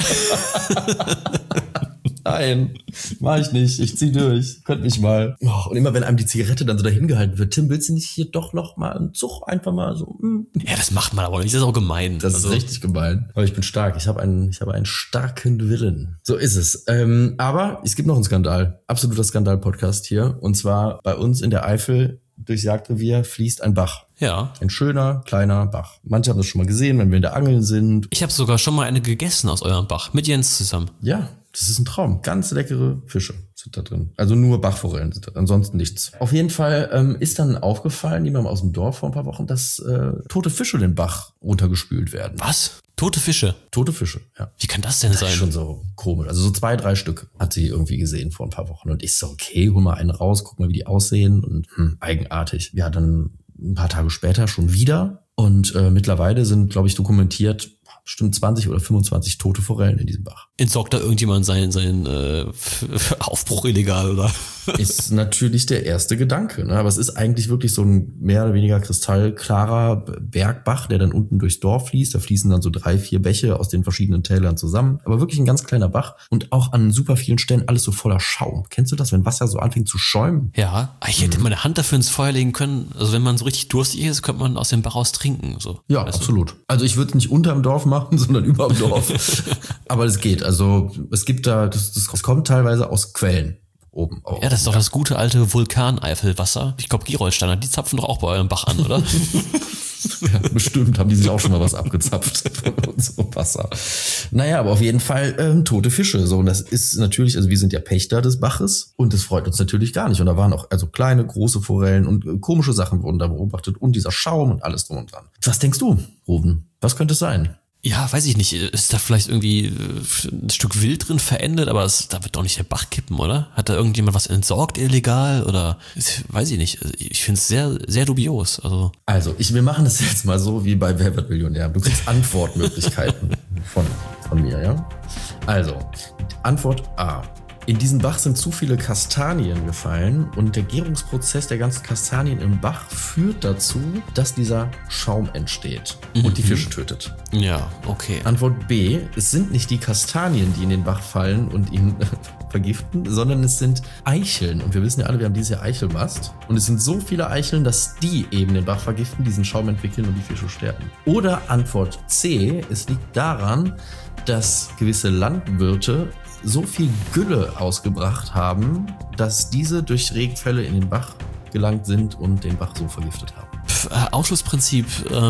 Nein, mach ich nicht. Ich zieh durch. Könnt mich mal. Oh, und immer wenn einem die Zigarette dann so dahin gehalten wird, Tim, willst du nicht hier doch noch mal einen Zug einfach mal so? Ja, das macht man aber nicht. Das ist auch gemein. Das ist richtig gemein. Aber ich bin stark. Ich habe einen starken Willen. So ist es. Aber es gibt noch einen Skandal. Absoluter Skandal-Podcast hier. Und zwar bei uns in der Eifel durchs Jagdrevier fließt ein Bach. Ja. Ein schöner, kleiner Bach. Manche haben das schon mal gesehen, wenn wir in der Angeln sind. Ich habe sogar schon mal eine gegessen aus eurem Bach. Mit Jens zusammen. Ja, das ist ein Traum. Ganz leckere Fische sind da drin. Also nur Bachforellen sind da, ansonsten nichts. Auf jeden Fall ist dann aufgefallen, jemandem aus dem Dorf vor ein paar Wochen, dass tote Fische den Bach runtergespült werden. Was? Tote Fische? Tote Fische, ja. Wie kann das denn sein? Das ist schon so komisch. Also so 2-3 Stück hat sie irgendwie gesehen vor ein paar Wochen. Und ich so, okay, hol mal einen raus, guck mal, wie die aussehen. Und eigenartig. Ja, dann ein paar Tage später schon wieder. Und mittlerweile sind, glaube ich, dokumentiert bestimmt 20 oder 25 tote Forellen in diesem Bach. Entsorgt da irgendjemand seinen Aufbruch illegal, oder? Ist natürlich der erste Gedanke, ne? Aber es ist eigentlich wirklich so ein mehr oder weniger kristallklarer Bergbach, der dann unten durchs Dorf fließt. Da fließen dann so 3-4 Bäche aus den verschiedenen Tälern zusammen. Aber wirklich ein ganz kleiner Bach und auch an super vielen Stellen alles so voller Schaum. Kennst du das, wenn Wasser so anfängt zu schäumen? Ja, ich hätte meine Hand dafür ins Feuer legen können. Also wenn man so richtig durstig ist, könnte man aus dem Bach aus trinken. So. Ja, absolut. Also ich würde es nicht unterm Dorf machen, machen, sondern über dem Dorf. Aber es geht. Also es gibt da, das kommt teilweise aus Quellen oben. Ja, das ist doch das gute alte Vulkaneifelwasser. Ich glaube, Gerolsteiner, die zapfen doch auch bei eurem Bach an, oder? Ja, bestimmt haben die sich auch schon mal was abgezapft von unserem Wasser. Naja, aber auf jeden Fall tote Fische. So, und das ist natürlich, also wir sind ja Pächter des Baches und das freut uns natürlich gar nicht. Und da waren auch also kleine, große Forellen und komische Sachen wurden da beobachtet und dieser Schaum und alles drum und dran. Was denkst du, Ruben? Was könnte es sein? Ja, weiß ich nicht. Ist da vielleicht irgendwie ein Stück Wild drin verendet, aber da wird doch nicht der Bach kippen, oder? Hat da irgendjemand was entsorgt illegal oder weiß ich nicht. Ich finde es sehr, sehr dubios. Also wir machen das jetzt mal so wie bei Wer wird Millionär. Du kriegst Antwortmöglichkeiten von mir, ja? Also, Antwort A. In diesen Bach sind zu viele Kastanien gefallen und der Gärungsprozess der ganzen Kastanien im Bach führt dazu, dass dieser Schaum entsteht und die Fische tötet. Ja, okay. Antwort B. Es sind nicht die Kastanien, die in den Bach fallen und ihn vergiften, sondern es sind Eicheln. Und wir wissen ja alle, wir haben dieses Jahr Eichelmast. Und es sind so viele Eicheln, dass die eben den Bach vergiften, diesen Schaum entwickeln und die Fische sterben. Oder Antwort C. Es liegt daran, dass gewisse Landwirte so viel Gülle ausgebracht haben, dass diese durch Regenfälle in den Bach gelangt sind und den Bach so vergiftet haben. Ausschlussprinzip,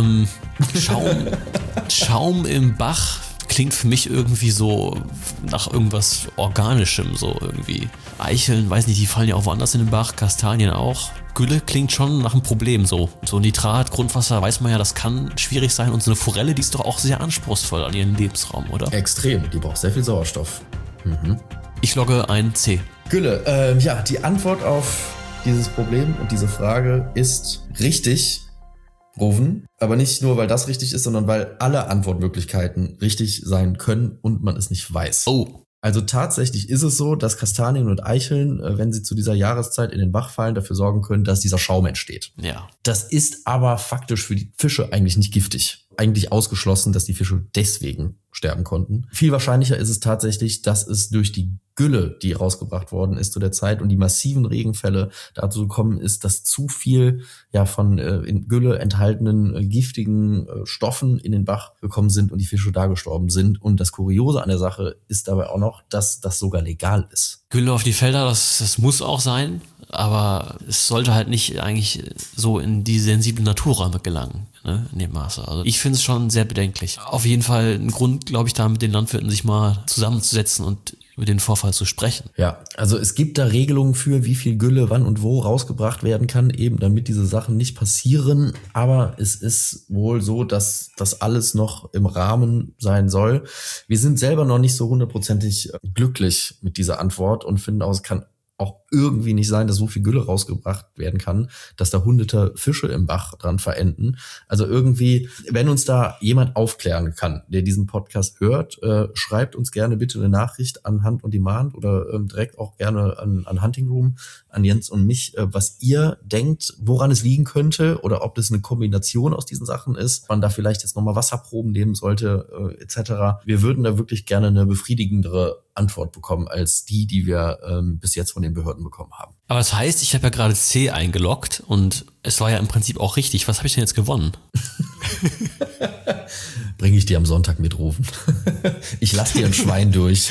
Schaum im Bach klingt für mich irgendwie so nach irgendwas Organischem, so irgendwie. Eicheln, weiß nicht, die fallen ja auch woanders in den Bach, Kastanien auch. Gülle klingt schon nach einem Problem so. So Nitrat, Grundwasser, weiß man ja, das kann schwierig sein. Und so eine Forelle, die ist doch auch sehr anspruchsvoll an ihren Lebensraum, oder? Extrem, die braucht sehr viel Sauerstoff. Ich logge ein C. Gülle, ja, die Antwort auf dieses Problem und diese Frage ist richtig, Ruven. Aber nicht nur, weil das richtig ist, sondern weil alle Antwortmöglichkeiten richtig sein können und man es nicht weiß. Oh. Also tatsächlich ist es so, dass Kastanien und Eicheln, wenn sie zu dieser Jahreszeit in den Bach fallen, dafür sorgen können, dass dieser Schaum entsteht. Ja. Das ist aber faktisch für die Fische eigentlich nicht giftig. Eigentlich ausgeschlossen, dass die Fische deswegen sterben konnten. Viel wahrscheinlicher ist es tatsächlich, dass es durch die Gülle, die rausgebracht worden ist zu der Zeit und die massiven Regenfälle dazu gekommen ist, dass zu viel von in Gülle enthaltenen giftigen Stoffen in den Bach gekommen sind und die Fische da gestorben sind. Und das Kuriose an der Sache ist dabei auch noch, dass das sogar legal ist. Gülle auf die Felder, das muss auch sein, aber es sollte halt nicht eigentlich so in die sensiblen Naturräume gelangen, ne, in dem Maße. Also ich finde es schon sehr bedenklich. Auf jeden Fall ein Grund, glaube ich, da mit den Landwirten sich mal zusammenzusetzen und über den Vorfall zu sprechen. Ja, also es gibt da Regelungen für, wie viel Gülle wann und wo rausgebracht werden kann, eben damit diese Sachen nicht passieren. Aber es ist wohl so, dass das alles noch im Rahmen sein soll. Wir sind selber noch nicht so hundertprozentig glücklich mit dieser Antwort und finden auch, es kann auch irgendwie nicht sein, dass so viel Gülle rausgebracht werden kann, dass da hunderte Fische im Bach dran verenden. Also irgendwie, wenn uns da jemand aufklären kann, der diesen Podcast hört, schreibt uns gerne bitte eine Nachricht an Hunt on Demand oder direkt auch gerne an Hunting Room, an Jens und mich, was ihr denkt, woran es liegen könnte oder ob das eine Kombination aus diesen Sachen ist, man da vielleicht jetzt nochmal Wasserproben nehmen sollte, etc. Wir würden da wirklich gerne eine befriedigendere Antwort bekommen als die wir bis jetzt von den Behörden bekommen haben. Aber das heißt, ich habe ja gerade C eingeloggt und es war ja im Prinzip auch richtig. Was habe ich denn jetzt gewonnen? Bringe ich dir am Sonntag mitrufen. Ich lasse dir ein Schwein durch.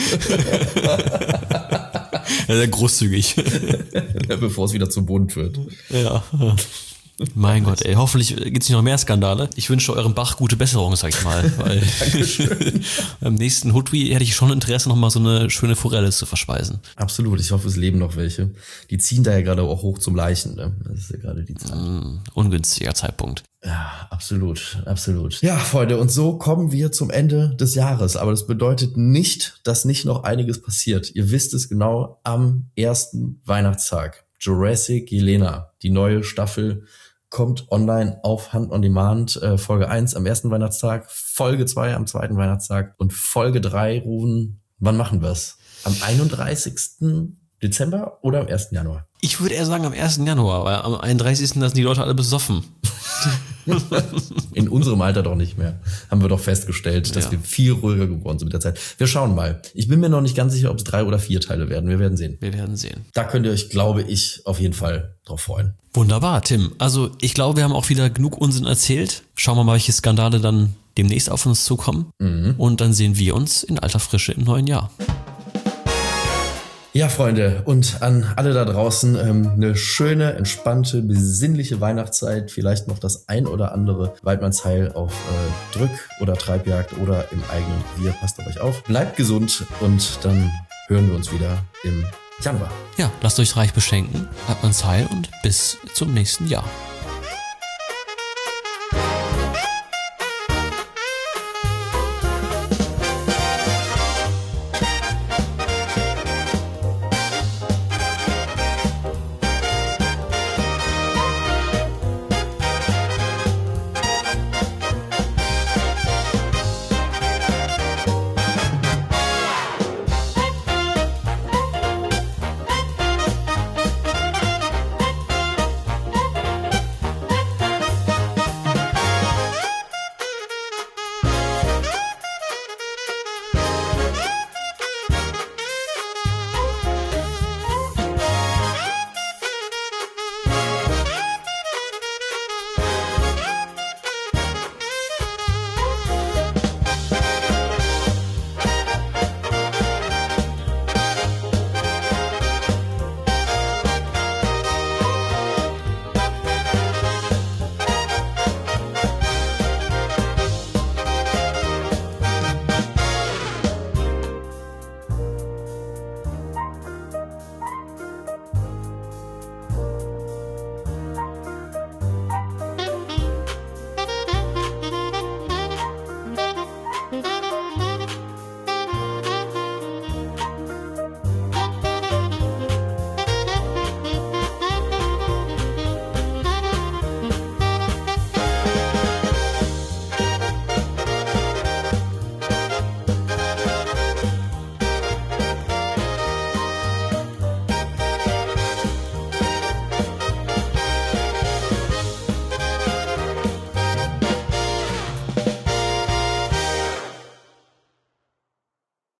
Ja, sehr großzügig. Bevor es wieder zu bunt wird. Ja. Mein Gott, ey, hoffentlich gibt's nicht noch mehr Skandale. Ich wünsche eurem Bach gute Besserung, sag ich mal. Weil beim nächsten Hutwi hätte ich schon Interesse, noch mal so eine schöne Forelle zu verspeisen. Absolut, ich hoffe, es leben noch welche. Die ziehen da ja gerade auch hoch zum Leichen, ne? Das ist ja gerade die Zeit. Ungünstiger Zeitpunkt. Ja, absolut, absolut. Ja, Freunde, und so kommen wir zum Ende des Jahres. Aber das bedeutet nicht, dass nicht noch einiges passiert. Ihr wisst es genau, am ersten Weihnachtstag. Jurassic Jelena, die neue Staffel, kommt online auf Hunt on Demand. Folge 1 am ersten Weihnachtstag, Folge 2 am zweiten Weihnachtstag und Folge 3, Rufen, wann machen wir's? Am 31. Dezember oder am 1. Januar? Ich würde eher sagen am 1. Januar, weil am 31. sind die Leute alle besoffen. In unserem Alter doch nicht mehr. Haben wir doch festgestellt, dass wir viel ruhiger geworden sind mit der Zeit. Wir schauen mal. Ich bin mir noch nicht ganz sicher, ob es 3 oder 4 Teile werden. Wir werden sehen. Wir werden sehen. Da könnt ihr euch, glaube ich, auf jeden Fall drauf freuen. Wunderbar, Tim. Also ich glaube, wir haben auch wieder genug Unsinn erzählt. Schauen wir mal, welche Skandale dann demnächst auf uns zukommen. Und dann sehen wir uns in alter Frische im neuen Jahr. Ja, Freunde, und an alle da draußen eine schöne, entspannte, besinnliche Weihnachtszeit. Vielleicht noch das ein oder andere Waldmannsheil auf Drück- oder Treibjagd oder im eigenen Revier. Passt auf euch auf. Bleibt gesund und dann hören wir uns wieder im Januar. Ja, lasst euch reich beschenken, Waldmannsheil und bis zum nächsten Jahr.